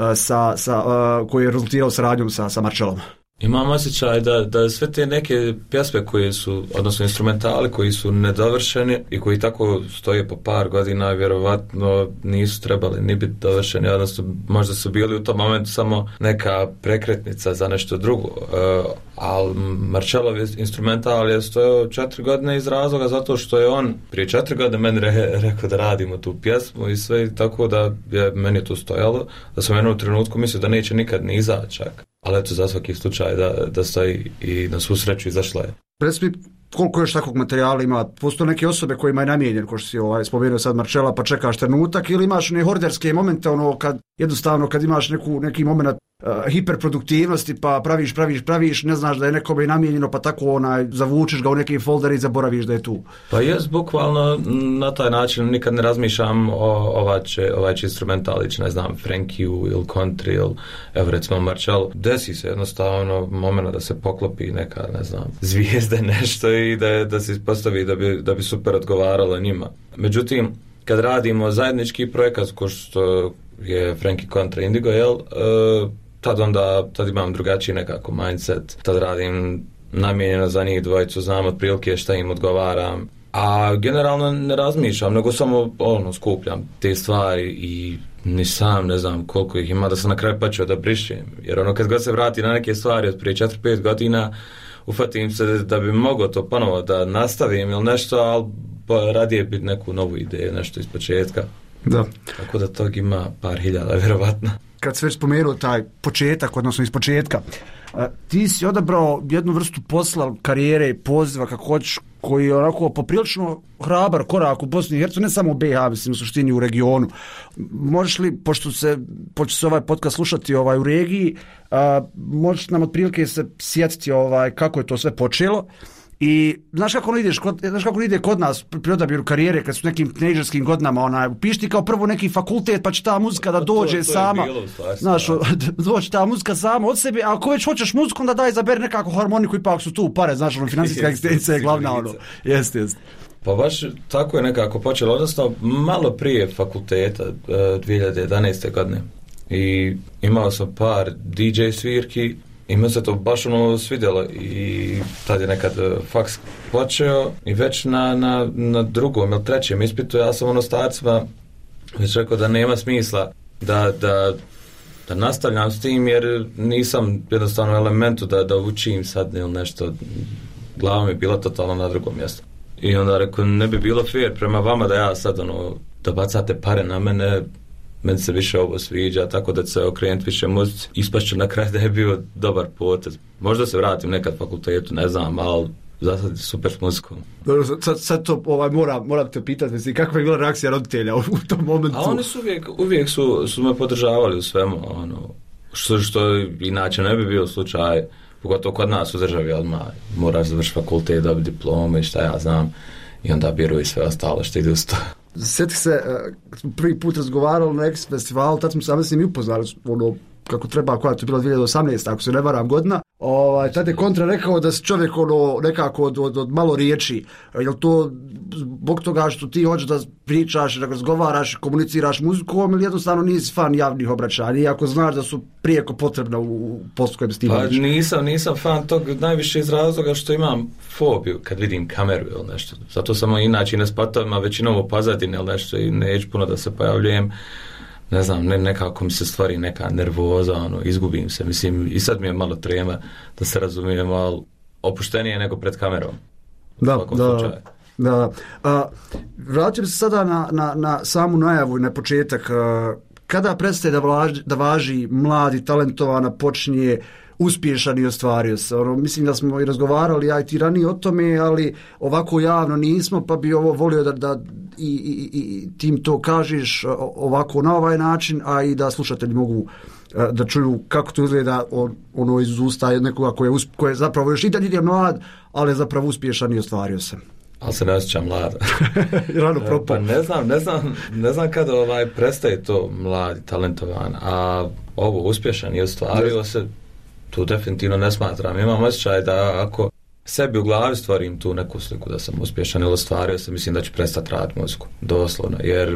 koji je rezultirao saradnjom sa Marčelom. Imam osjećaj da sve te neke pjesme koje su, odnosno instrumentali koji su nedovršeni i koji tako stoje po par godina, vjerovatno nisu trebali ni biti dovršeni, odnosno možda su bili u tom momentu samo neka prekretnica za nešto drugo. Ali Marčelov instrumental je stojao 4 godine iz razloga zato što je on prije 4 godine meni rekao da radimo tu pjesmu i sve, tako da je meni to stojalo, da sam jednom trenutku mislio da neće nikad ni izaći čak. Ali eto, za svaki slučaj da stoji i na svu sreću izašla je. Reci koliko još takvog materijala ima? Postoje neke osobe kojima je namijenjen, ko što si spomenuo sad Marčela, pa čekaš trenutak, ili imaš ne horderske momente, kad imaš neki moment hiperproduktivnosti, pa praviš, ne znaš da je nekome namijenjeno, pa tako zavučeš ga u neki folder i zaboraviš da je tu. Pa jes, bukvalno na taj način nikad ne razmišljam ovaj će instrumental ići, ne znam, Frankiju ili country ili evo recimo Marčel. Desi se jednostavno moment da se poklopi neka, ne znam, zvijezde nešto i da se ispostavi da bi super odgovaralo njima. Međutim, kad radimo zajednički projekat ko što je Frankie kontra Indigo, tad imam drugačiji nekako mindset, tad radim namijenjeno za njih dvojicu, znam otprilike šta im odgovaram, a generalno ne razmišljam, nego samo skupljam te stvari i ni sam ne znam koliko ih ima da sam na kraju počeo da brišem, jer kad god se vrati na neke stvari od prije 4-5 godina ufatim se da bi mogao to ponovo da nastavim ili nešto, ali radije biti neku novu ideju, nešto iz početka. Da. Tako da tog ima par hiljada, vjerovatno. Kad se već spomenuo taj početak, odnosno iz početka, ti si odabrao jednu vrstu posla, karijere i poziva, kako hoćeš, koji je onako poprilično hrabar korak u Bosni i Hercegovini, ne samo u BiH, mislim u suštini u regionu. Možeš li, pošto se ovaj podcast slušati u regiji, možeš nam otprilike se sjetiti kako je to sve počelo? I znaš kako ide kod nas pri odabiru karijere kad su nekim teenagerskim godinama, upiši ti kao prvo neki fakultet pa će ta muzika da dođe sama. Znaš, doći ta muzika sama od sebe, a ako već hoćeš muziku, onda daj izaberi nekako harmoniku, ipak su tu pare, znaš, financijska egzistencija je glavna, jeste. Pa baš tako je nekako počelo, odnosno malo prije fakulteta, 2011. godine. I imao sam par DJ svirki I mi se to baš svidjelo i tad je nekad faks počeo i već na drugom ili trećem ispitu ja sam starcima već rekao da nema smisla da nastavljam s tim jer nisam jednostavno u elementu da učim sad ili nešto, glava mi je bila totalno na drugom mjestu. I onda rekao, ne bi bilo fair prema vama da ja sad da bacate pare na mene, meni se više ovo sviđa, tako da se okrenuti više muzici. Ispašću na kraju da je bio dobar potez. Možda se vratim nekad fakultetu, ne znam, ali za sad je super s muzikom. Dobro, sad to moram te pitati, kakva je bila reakcija roditelja u tom momentu? A oni su uvijek su me podržavali u svemu, što inače ne bi bio slučaj, pogotovo kod nas u državi, odmah moraš završiti fakultet, dobiti diplome i šta ja znam, i onda biru i sve ostalo što ide uz to. Sjeti se, prvi put razgovarali na X festivalu, tad smo sami s njim upoznali, kako treba, koja je to bila 2018, ako se ne varam godina. Tad je Kontra rekao da si čovjek nekako od malo riječi. Jel to zbog toga što ti hoćeš da pričaš, da razgovaraš, komuniciraš muzikom ili jednostavno nisi fan javnih obraćanja, iako znaš da su prijeko potrebna u poslu kojem si ti vodiš? Nisam fan tog najviše iz razloga što imam fobiju kad vidim kameru ili nešto. Zato sam inače na spatovima većinom u pozadini ili nešto i neću puno da se pojavljujem. Ne znam, nekako mi se stvari neka nervoza, izgubim se, mislim, i sad mi je malo trema, da se razumijem, ali opuštenije nego pred kamerom. Da. Vraćam se sada na samu najavu i na početak. Kada prestaje da važi mladi, talentovana, počinje uspješan i ostvario se? Mislim da smo i razgovarali, ja i ti ranije o tome, ali ovako javno nismo, pa bi ovo volio da i tim to kažeš ovako na ovaj način, a i da slušatelji mogu da čuju kako to izgleda iz usta nekoga koji je zapravo još i dalje je mlad, ali je zapravo uspješan i ostvario se. Ali se ne osjećam mlad. Rano propao. Pa ne znam kada prestaje to mladi, talentovan, a ovo uspješan i ostvario se, tu definitivno ne smatram. Imam osjećaj da ako sebi u glavi stvorim tu neku sliku da sam uspješan ili ostvario se, mislim da ću prestati raditi muziku. Doslovno. Jer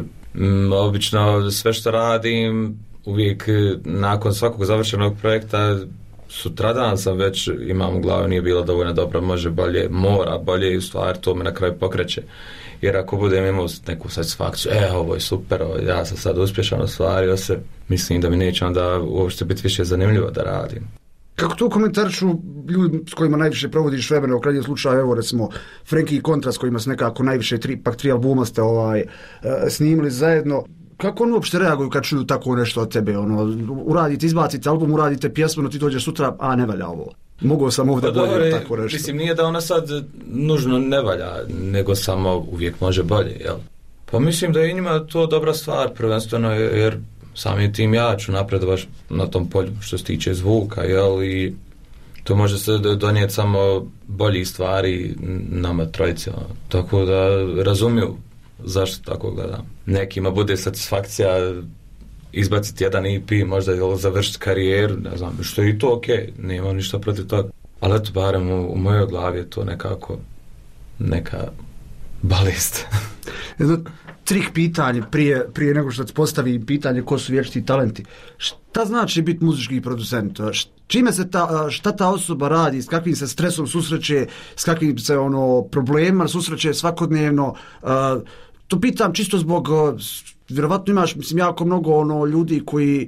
obično sve što radim, uvijek nakon svakog završenog projekta, sutradan sam već imam u glavi, nije bilo dovoljno dobro, može bolje, mora bolje i u stvari to me na kraju pokreće. Jer ako budem imao neku satisfakciju, ovo je super, ja sam sad uspješan, ostvario se, mislim da mi neće onda uopšte biti više zanimljivo da radim. Kako to komentarišu ljudi s kojima najviše provodiš vremena, u krajnjem slučaju, evo recimo Frenkie i Kontra s kojima se nekako najviše tri albuma ste snimili zajedno, kako oni uopšte reaguju kad čuju tako nešto od tebe? Uradite, izbacite album, uradite pjesmu, no ti dođeš sutra, a ne valja ovo. Mogao sam ovdje bolje tako nešto. Mislim, nije da ona sad nužno ne valja, nego samo uvijek može bolje, jel? Pa mislim da je njima to dobra stvar, prvenstveno, jer samim tim ja ću napredovati na tom polju što se tiče zvuka, jel, i to može se donijeti samo bolji stvari nama trojice, tako da razumiju zašto tako gledam. Nekima bude satisfakcija izbaciti jedan EP, možda završiti karijeru, ne znam, što je i to okej, nema ništa protiv toga, ali eto, barem u mojoj glavi je to nekako neka balist. Jedno trik pitanje prije nego što ti postavi pitanje ko su vječiti talenti. Šta znači biti muzički producent? Čime se šta ta osoba radi, s kakvim se stresom susreće, s kakvim se problemima susreće svakodnevno? To pitam čisto zbog, vjerovatno imaš, mislim, jako mnogo ljudi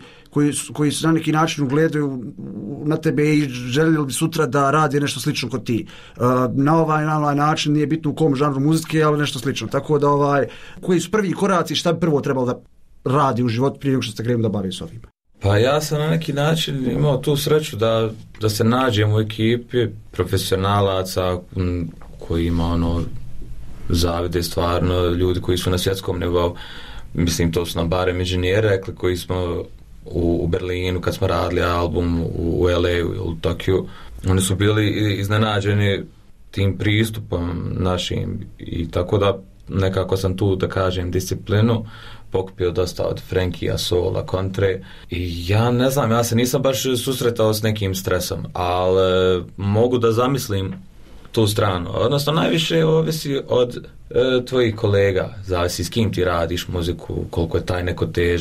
koji se na neki način ugledaju na tebe i željeli bi sutra da radi nešto slično kod ti. Na ovaj način, nije bitno u kom žanru muzike, ali nešto slično. Tako da koji su prvi koraci, šta bi prvo trebalo da radi u životu prije nego što se krenemo da bavi s ovim? Pa ja sam na neki način imao tu sreću da se nađem u ekipi profesionalaca koji ima zavide stvarno, ljudi koji su na svjetskom nivou, mislim to su nam barem inženjeri rekli, koji smo u Berlinu kad smo radili album, u LA-u ili u Tokiju, oni su bili iznenađeni tim pristupom našim i tako da nekako sam tu, da kažem, disciplinu pokupio dosta od Frenkija, Sola, Kontre i ja ne znam, ja se nisam baš susretao s nekim stresom, ali mogu da zamislim tu stranu. Odnosno, najviše ovisi od tvojih kolega, zavisi s kim ti radiš muziku, koliko je taj neko težak.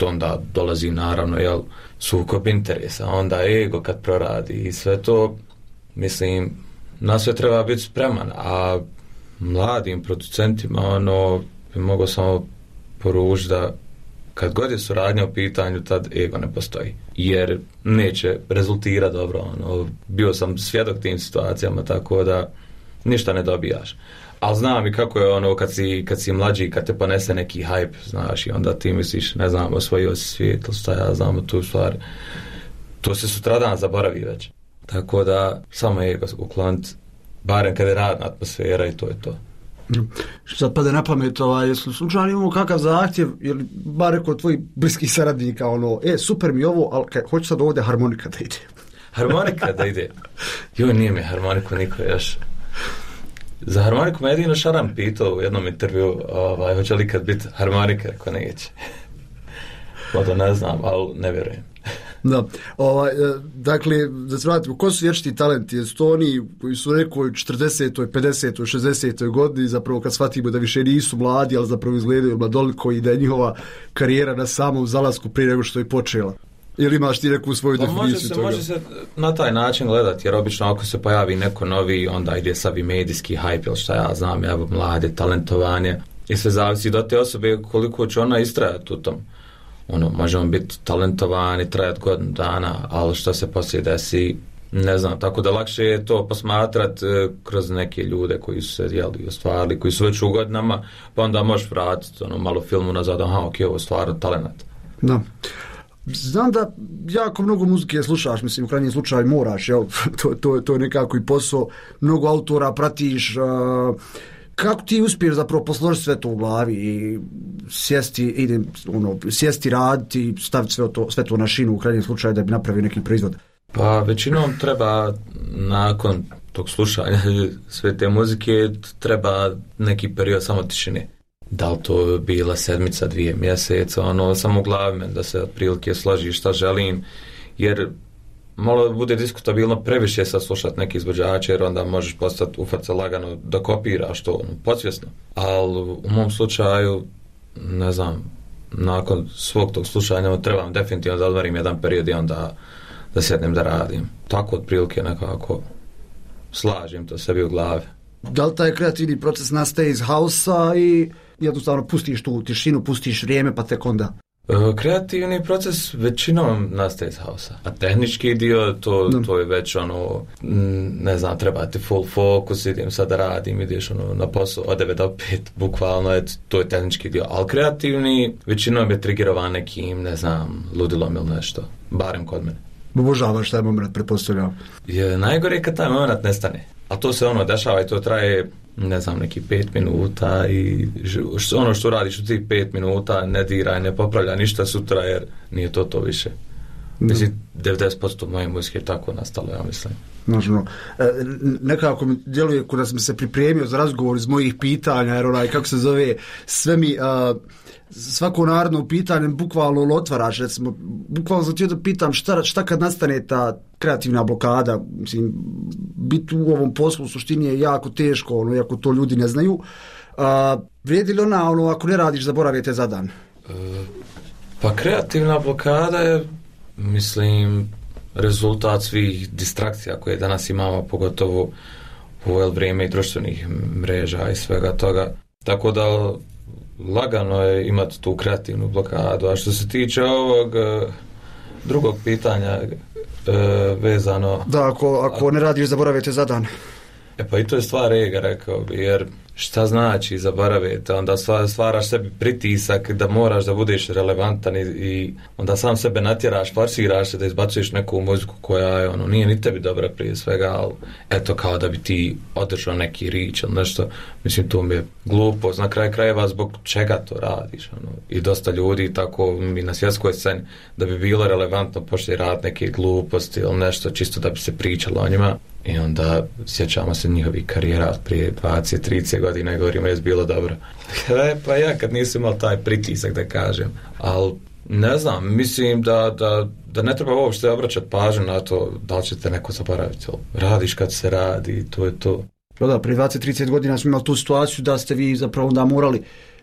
to onda dolazi naravno sukob interesa, onda ego kad proradi i sve to, mislim, na sve treba biti spreman, a mladim producentima bi mogao samo poručiti da kad god je suradnja u pitanju, tad ego ne postoji, jer neće rezultirati dobro. Bio sam svjedok tim situacijama, tako da ništa ne dobijaš. Ali znam i kako je kad si mlađi, kad te ponese neki hype, znaš, i onda ti misliš, ne znam, osvojio si svijet, ili šta ja znam tu stvar. To se sutradan zaboravi već. Tako da samo ego ukloniti, barem kada je radna atmosfera i to je to. Sad pade na pamet, jesu slučajno imamo kakav zahtjev, ili bar rekao tvojih bliskih saradnika, super mi ovo, ali hoću sad ovdje harmonika da ide. Harmonika da ide? Joj, nije mi harmoniku niko još. Za harmoniku me jedino Šaran pitao u jednom intervju, hoće li kad biti harmonika, rekao neće. Možda ne znam, ali ne vjerujem. Da, dakle, da se vratimo, ko su vječiti talenti? Jesu to oni koji su rekao u 40., 50., 60. godini, zapravo kad shvatimo da više nisu mladi, ali zapravo izgledaju mladoliko i da je njihova karijera na samom zalasku prije nego što je počela? Ili imaš ti neku svoju definiciju toga? Može se na taj način gledati, jer obično ako se pojavi neko novi, onda ide sav medijski hype, ili šta ja znam, mlade, talentovanje, i sve zavisi do te osobe koliko će ona istrajati u tom. Možemo biti talentovani, trajati godinu dana, ali što se poslije desi, ne znam, tako da lakše je to posmatrati kroz neke ljude koji su se ostvarili, koji su već u godinama, pa onda možeš vratiti malo filmu nazad, ok, ovo je stvarno talent. Da. Znam da jako mnogo muzike slušaš, mislim, u krajnjem slučaju moraš, jel? To je nekako i posao, mnogo autora pratiš. Kako ti uspiješ zapravo posložiti sve to u glavi i sjesti raditi i staviti sve to na šinu u krajnjem slučaju da bi napravio neki proizvod? Pa većinom treba nakon tog slušanja sve te muzike treba neki period samo tišine. Da li to bila sedmica, 2 mjeseca, samo u glavi da se otprilike složi šta želim, jer malo bude diskutabilno previše sad slušati neki izvođače, jer onda možeš postati ufrce lagano da kopiraš to podsvjesno. Ali u mom slučaju, ne znam, nakon svog tog slušanja trebam definitivno da odmarim jedan period i onda da sjednem da radim. Tako otprilike nekako slažem to sebi u glavi. Da li taj kreativni proces nastaje iz hausa i jednostavno pustiš tu tišinu, pustiš vrijeme pa tek onda? Kreativni proces većinom nastaje iz hausa, a tehnički dio to je već ne znam, treba ti full fokus, idem sad da radim, ideš na posao od 9 do 5, bukvalno to je tehnički dio, ali kreativni većinom je trigerovan nekim, ne znam, ludilom ili nešto, barem kod mene. Obožavaš taj moment, pretpostavljam. Najgore je kad taj moment nestane, a to se dešava i to traje, ne znam, neki 5 minuta i što radiš u tih 5 minuta ne diraj, ne popravlja ništa sutra, jer nije to više. Mislim, 90% moje muzike je tako nastalo, ja mislim. Nažno. Nekako mi djeluje kada sam se pripremio za razgovor iz mojih pitanja, jer kako se zove, sve mi svako naredno pitanje bukvalno otvaraš, recimo, bukvalno sam htio da pitam šta kad nastane ta kreativna blokada, mislim, biti u ovom poslu u suštini je jako teško, iako to ljudi ne znaju. Vrijedi li ako ne radiš, zaboravite za dan? Pa kreativna blokada je, mislim, rezultat svih distrakcija koje danas imamo, pogotovo u ovo vrijeme i društvenih mreža i svega toga. Tako da lagano je imati tu kreativnu blokadu. A što se tiče ovog drugog pitanja vezano... Da, ako ne radiš, zaboravite za dan. Pa i to je stvar ega, rekao bi, jer šta znači zaboravite, onda stvaraš sebi pritisak da moraš da budeš relevantan i onda sam sebe natjeraš, forsiraš se da izbacuješ neku muziku koja je, nije ni tebi dobra prije svega, ali eto kao da bi ti održao neki rič ili nešto, mislim to mi je glupost, na kraju krajeva zbog čega to radiš, i dosta ljudi tako i na svjetskoj sceni da bi bilo relevantno početi raditi neke gluposti ili nešto čisto da bi se pričalo o njima. I onda sjećamo se njihovih karijera prije 20-30 godina i govorimo je bilo dobro. Pa ja kad nisam imao taj pritisak da kažem, ali ne znam, mislim da ne treba uopšte obraćati pažnju na to da li ćete neko zaboraviti. Radiš kad se radi, to je to. Da, prije 20-30 godina smo imali tu situaciju da ste vi zapravo onda morali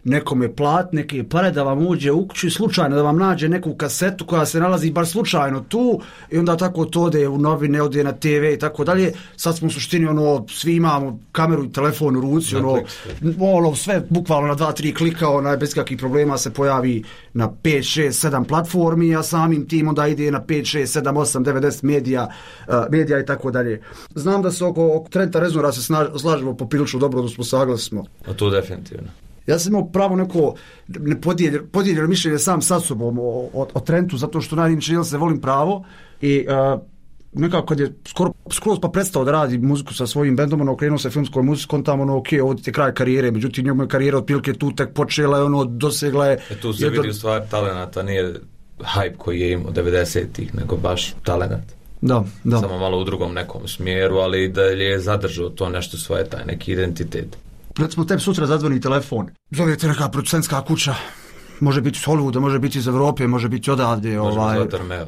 nekome plat neke pare da vam uđe u kuću i slučajno da vam nađe neku kasetu koja se nalazi bar slučajno tu i onda tako to ode u novine, ode na TV i tako dalje. Sad smo u suštini svi imamo kameru i telefon u ruci, sve bukvalno na 2-3 klika, bez kakvih problema se pojavi na 5, 6, 7 platformi, a samim tim onda ide na 5, 6, 7, 8, 90 medija i tako dalje. Znam da se oko Trenta Reznora se slažemo poprilično dobro, da smo saglasni. A to definitivno. Ja sam imao pravo neko podijeljeno mišljenje sam sa sobom o Trentu, zato što najniče se volim pravo i nekako kad je skoro pa prestao da radi muziku sa svojim bendom, okrenuo se filmskoj muzici, on tamo ovdje je kraj karijere, međutim njegova je karijera otprilike tu tek počela je, dosegla je... Tu se vidi u stvari talenata, nije hype koji je imao 90-ih, nego baš talenat. Da. Samo malo u drugom nekom smjeru, ali da je zadržao to nešto svoje, taj neki identitet. Recimo tebi sutra zadzvoni telefon, zovete neka producentska kuća, može biti iz Hollywooda, može biti iz Evrope, može biti odavde. Može biti Tormeo.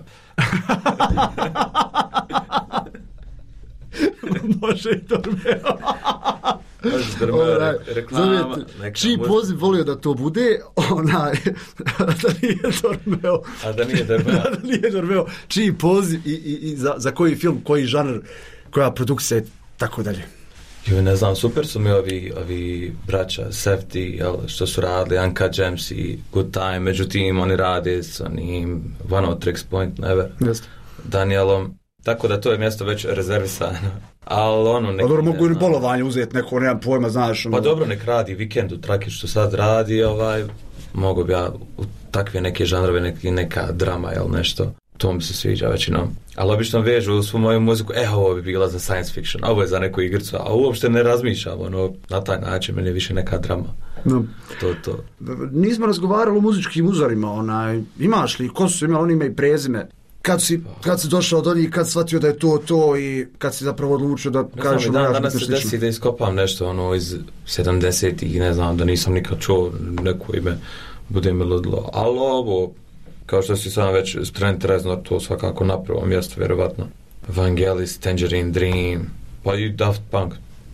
Može i Tormeo. Reklama. Čiji poziv volio da to bude, da nije Tormeo. A da nije Tormeo. Da nije Tormeo. Čiji poziv i za koji film, koji žanr, koja produkcija i tako dalje. Ne znam, super su mi ovi braća Safety, što su radili, Uncut Gems i Good Time, međutim oni rade s onim One of Tricks Point Never, Danielom, tako da to je mjesto već rezervisano. Ali dobro, mogu i bolovanje uzeti neko, nemam pojma, znaš. Pa dobro, nek radi Vikendu, traki što sad radi, mogu bi ja u takve neke žanrove, neka drama ili nešto. To mi se sviđa većinom. Ali obično vežu svu moju muziku, ovo bi bila za science fiction, ovo je za neku igricu, a uopšte ne razmišljam, na taj način meni je više neka drama. No. To. Nismo razgovarali o muzičkim uzorima, imaš li, ko su imali, oni imaju prezime. Kad si došao do njih, kad si shvatio da je to i kad si zapravo odlučio da kažeš danas se desi da iskopam nešto iz 70-ih, ne znam, da nisam nikad čuo neko ime, bude mi ludilo, ali ovo, kao što si sam već Trent Reznor, to svakako na prvo mjesto, vjerovatno. Vangelis, Tangerine Dream, pa i Daft Punk,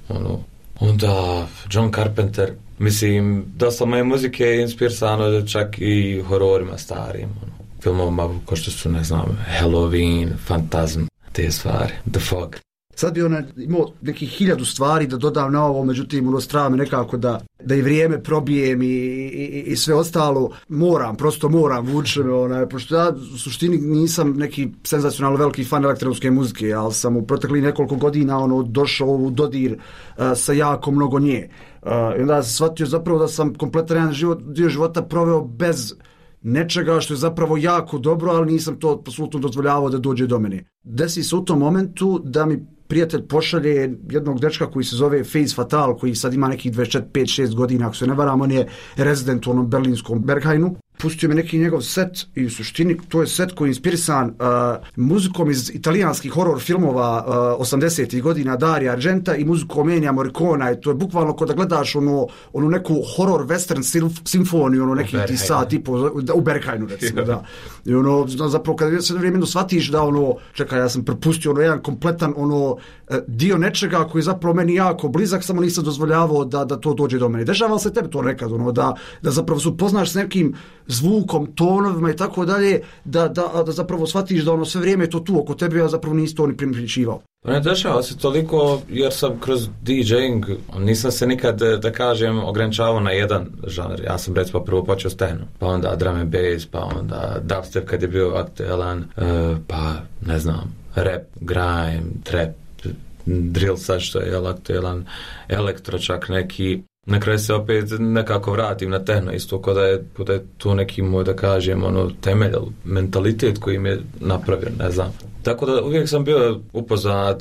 onda John Carpenter. Mislim, dosta moje muzike je inspirisano čak i hororima starim, filmovima kao što su, ne znam, Halloween, Phantasm, te stvari, The Fog. Sad bi imao nekih 1000 stvari da dodam na ovo, međutim, strava me nekako da i vrijeme probijem i sve ostalo. Prosto moram, vuče me, pošto ja u suštini nisam neki senzacionalno veliki fan elektronske muzike, ali sam u proteklih nekoliko godina došao u dodir sa jako mnogo nje. I onda sam shvatio zapravo da sam kompletan dio života proveo bez nečega što je zapravo jako dobro, ali nisam to apsolutno dozvoljavao da dođe do mene. Desi se u tom momentu da mi prijatelj pošalje jednog dečka koji se zove Phase Fatal, koji sad ima nekih 24-5-6 godina, ako se ne varam, on je rezident u onom berlinskom Berghainu. Pustio mi neki njegov set i u suštini to je set koji je inspirisan muzikom iz italijanskih horror filmova 80-ih godina Dario Argenta i muzikom Ennija Morricona, i to je bukvalno kao da gledaš onu neku horror western simfoniju, neki ti sad tipo u Berghainu, recimo, da. I zapravo kada se vremenu shvatiš da čekaj, ja sam propustio jedan kompletan dio nečega koji je zapravo meni jako blizak, samo nisam dozvoljavao da to dođe do mene. Dešava se tebi to nekad, da zapravo se upoznaš s nekim zvukom, tonovima i tako dalje, da zapravo shvatiš da sve vrijeme je to tu oko tebe, a zapravo nisi to ni primjećivao. Ne dešava se toliko jer sam kroz DJing, nisam se nikad, da kažem, ograničavao na jedan žanr. Ja sam recimo prvo počeo s techno, pa onda drum and bass, pa onda dubstep kad je bio aktualan, pa ne znam, rap, grime, trap, drill sad što je aktualan, elektro čak neki. Na kraju se opet nekako vratim na techno, isto kao da je to neki moj, da kažem, temelj, mentalitet koji mi je napravio, ne znam. Tako da uvijek sam bio upoznat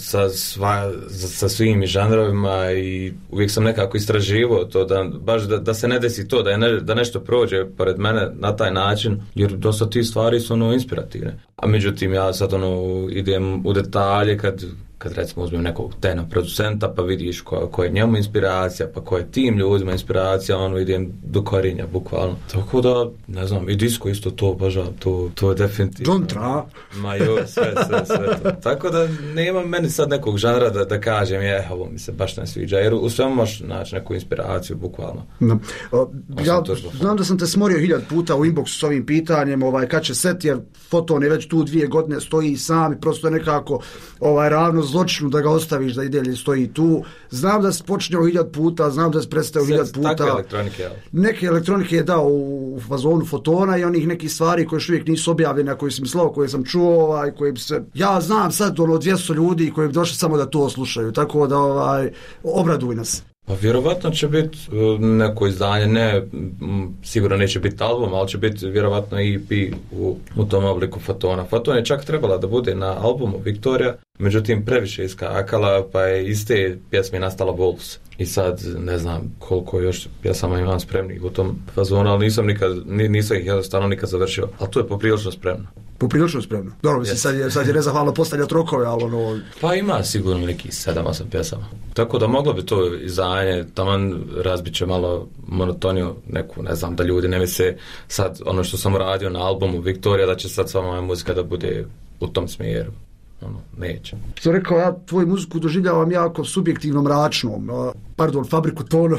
sa svim žanrovima i uvijek sam nekako istraživao to, da se ne desi to, da nešto prođe pored mene na taj način, jer dosta ti stvari su inspirativne. A međutim, ja sad idem u detalje kad recimo uzmem nekog techno producenta, pa vidiš ko je njemu inspiracija, pa ko je tim ljudima inspiracija, idem do korinja, bukvalno. Tako da, ne znam, i disco isto to obožavam, to je definitivno. Don't try. Ma jo, sve. sve to. Tako da nema meni sad nekog žanra da kažem ovo mi se baš ne sviđa, jer u svemu možeš naći neku inspiraciju, bukvalno. No. Ja znam da sam te smorio 1000 puta u inboxu s ovim pitanjem, kad će set, jer Foton je već tu 2 godine, stoji sam i prosto nekako ravno zločinu da ga ostaviš da i dalje stoji tu. Znam da se počinjao 1000 puta, znam da se predstavio 1000 puta. Takve elektronike, ja. Neke elektronike je dao u fazonu Fotona i onih nekih stvari koje još uvijek nisu objavljene, koje sam slao, koje sam čuo, koje bi se... Ja znam sad 200 ljudi koji bi došli samo da to slušaju, tako da obraduj nas. Pa vjerovatno će biti neko izdanje, sigurno neće biti album, ali će biti vjerovatno EP u tom obliku Fotona. Foton je čak trebala da bude na albumu Victoria, međutim previše iskakala, pa je iz te pjesme nastala Wolves. I sad ne znam koliko još pjesama imam spremnih u tom fazonu, ali nisam ih jednostavno nikad završio, ali to je poprilično spremno. Poprilično spremno. Dobro, mislim, sad je nezahvalno postavljati rokove, ali Pa ima sigurno nekih 7-8 pjesama. Tako da moglo bi to izdanje, taman razbit će malo monotoniju neku, ne znam, da ljudi ne misle sad ono što sam radio na albumu Victoria, da će sad sva moja muzika da bude u tom smjeru. Neće. Što rekao, ja tvoju muziku doživljavam jako subjektivno mračnom. Fabriku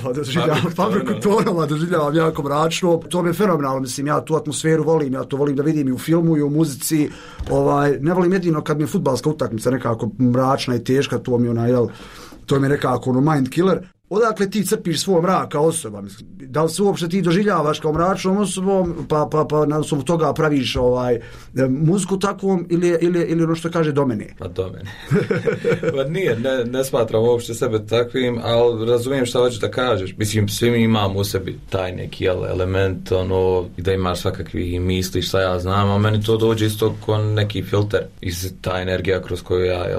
tonova doživljavam jako mračno. To mi je fenomenalno, mislim, ja tu atmosferu volim, ja to volim da vidim i u filmu i u muzici. Ne volim jedino kad mi je fudbalska utakmica nekako mračna i teška, to mi je nekako mind killer. Odakle ti crpiš svoj mrak kao osoba? Da li se uopšte ti doživljavaš kao mračnom osobom, pa na osnovu toga praviš muziku takvom ili ono što kaže do mene? Pa do mene. Pa nije, ne smatram uopšte sebe takvim, ali razumijem šta hoćeš da kažeš. Mislim, svi mi imamo u sebi taj neki element, da imaš svakakvi misli, šta ja znam, a meni to dođe isto kao neki filter i ta energija kroz koju ja,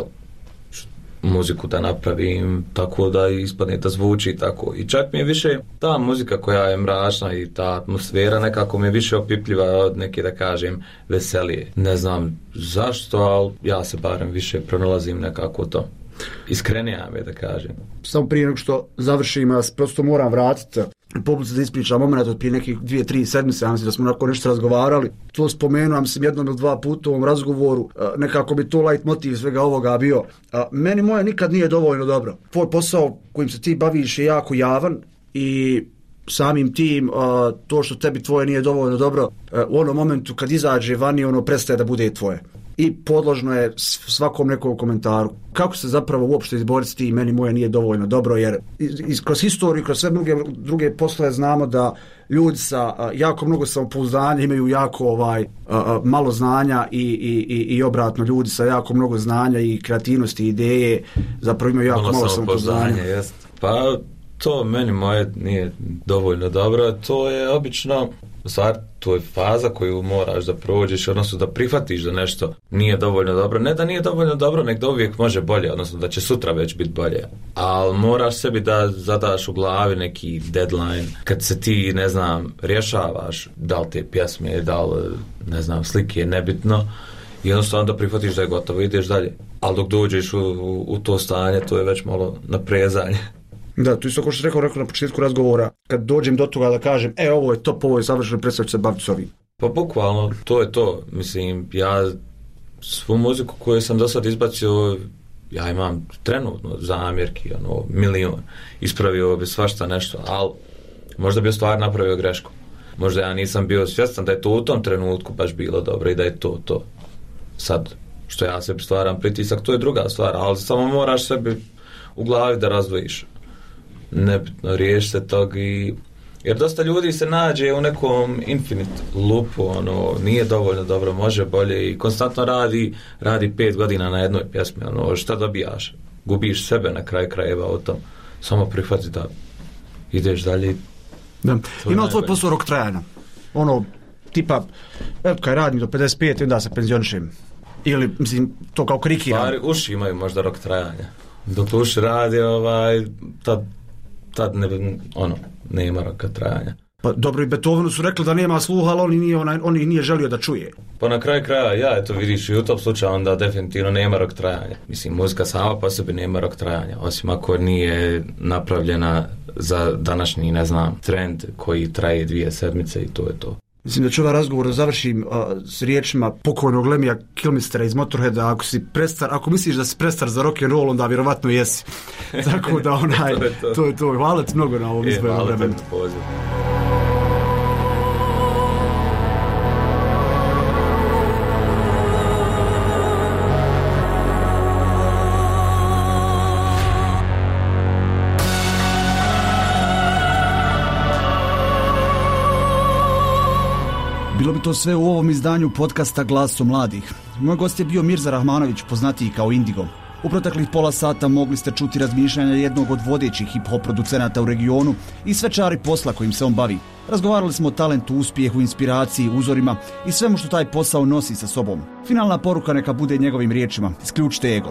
muziku da napravim tako da ispadne da zvuči tako. I čak mi je više ta muzika koja je mračna i ta atmosfera nekako mi je više opipljiva od neke, da kažem, veselije. Ne znam zašto, ali ja se barem više pronalazim nekako to. Iskrenija mi je, da kažem. Samo prije nego što završim, ja prosto moram vratiti publici da ispričam moment od prije nekih 2-3 sedmice, ja mislim da smo onako nešto razgovarali. To spomenuo, mislim, 1 ili 2 puta u ovom razgovoru, nekako bi to light motiv svega ovoga bio. Meni moje nikad nije dovoljno dobro. Tvoj posao kojim se ti baviš je jako javan i samim tim to što tebi tvoje nije dovoljno dobro, u onom momentu kad izađe vani, ono prestaje da bude tvoje. I podložno je svakom nekom komentaru. Kako se zapravo uopšte izboriti s tim, meni moje nije dovoljno dobro, jer kroz historiju, kroz sve druge poslove znamo da ljudi sa jako mnogo samopouzdanja imaju jako malo znanja i obratno, ljudi sa jako mnogo znanja i kreativnosti i ideje zapravo imaju jako malo samopouzdanja. Pa to meni moje nije dovoljno dobro, to je obično to je faza koju moraš da prođeš, odnosno da prihvatiš da nešto nije dovoljno dobro. Ne da nije dovoljno dobro, nek da uvijek može bolje, odnosno da će sutra već biti bolje. Ali moraš sebi da zadaš u glavi neki deadline, kad se ti, ne znam, rješavaš da li te pjesme, da li, ne znam, slike, nebitno, i jednostavno da prihvatiš da je gotovo, ideš dalje. Ali dok dođeš u to stanje, to je već malo naprezanje. Da, tu isto kao što rekao na početku razgovora, kad dođem do toga da kažem, ovo je top, ovo je savršeno, predstavljati se baviti s ovim. Pa bukvalno, to je to. Mislim, ja svu muziku koju sam do sad izbacio, ja imam trenutno zamjerki, 1.000.000. Ispravio bi svašta nešto, ali možda bi stvar napravio grešku. Možda ja nisam bio svjestan da je to u tom trenutku baš bilo dobro i da je to. Sad, što ja sebi stvaram pritisak, to je druga stvar, ali samo moraš sebi u glavi da razdvojiš. Nebitno, riješi se tog jer dosta ljudi se nađe u nekom infinite loopu, nije dovoljno dobro, može bolje i konstantno radi 5 godina na jednoj pjesmi, šta dobijaš? Gubiš sebe na kraju krajeva u tom. Samo prihvati da ideš dalje. Da. Ima li tvoj posao rok trajanja? Tipa, kaj radim do 55 i onda se penzionišem. Ili, mislim, to kao krikiram. Stvari, uši imaju možda rok trajanja. Dok uši radi, tad nema roka trajanja. Pa dobro, i Beethovenu su rekli da nema sluha, ali on nije želio da čuje. Pa na kraju kraja, eto vidiš i u tom slučaju onda definitivno nema rok trajanja. Mislim, muzika sama po sebi nema rok trajanja, osim ako nije napravljena za današnji, ne znam, trend koji traje 2 sedmice i to je to. Mislim da ću ovaj razgovor završim s riječima pokojnog Lemija Kilmistera iz Motorheada, ako misliš da si prestar za rock and roll, onda vjerovatno jesi. Tako da to je to. Hvala ti mnogo na ovom izbojenom vremenu. Bilo bi to sve u ovom izdanju podcasta Glaso mladih. Moj gost je bio Mirza Rahmanović, poznatiji kao Indigo. U proteklih pola sata mogli ste čuti razmišljanja jednog od vodećih hip-hop producenata u regionu i sve čari posla kojim se on bavi. Razgovarali smo o talentu, uspjehu, inspiraciji, uzorima i svemu što taj posao nosi sa sobom. Finalna poruka neka bude njegovim riječima: isključite ego.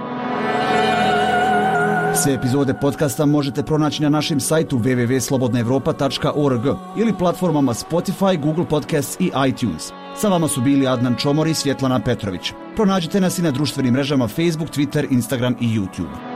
Sve epizode podcasta možete pronaći na našem sajtu www.slobodnaevropa.org ili platformama Spotify, Google Podcasts i iTunes. Sa vama su bili Adnan Čomor i Svjetlana Petrović. Pronađite nas i na društvenim mrežama Facebook, Twitter, Instagram i YouTube.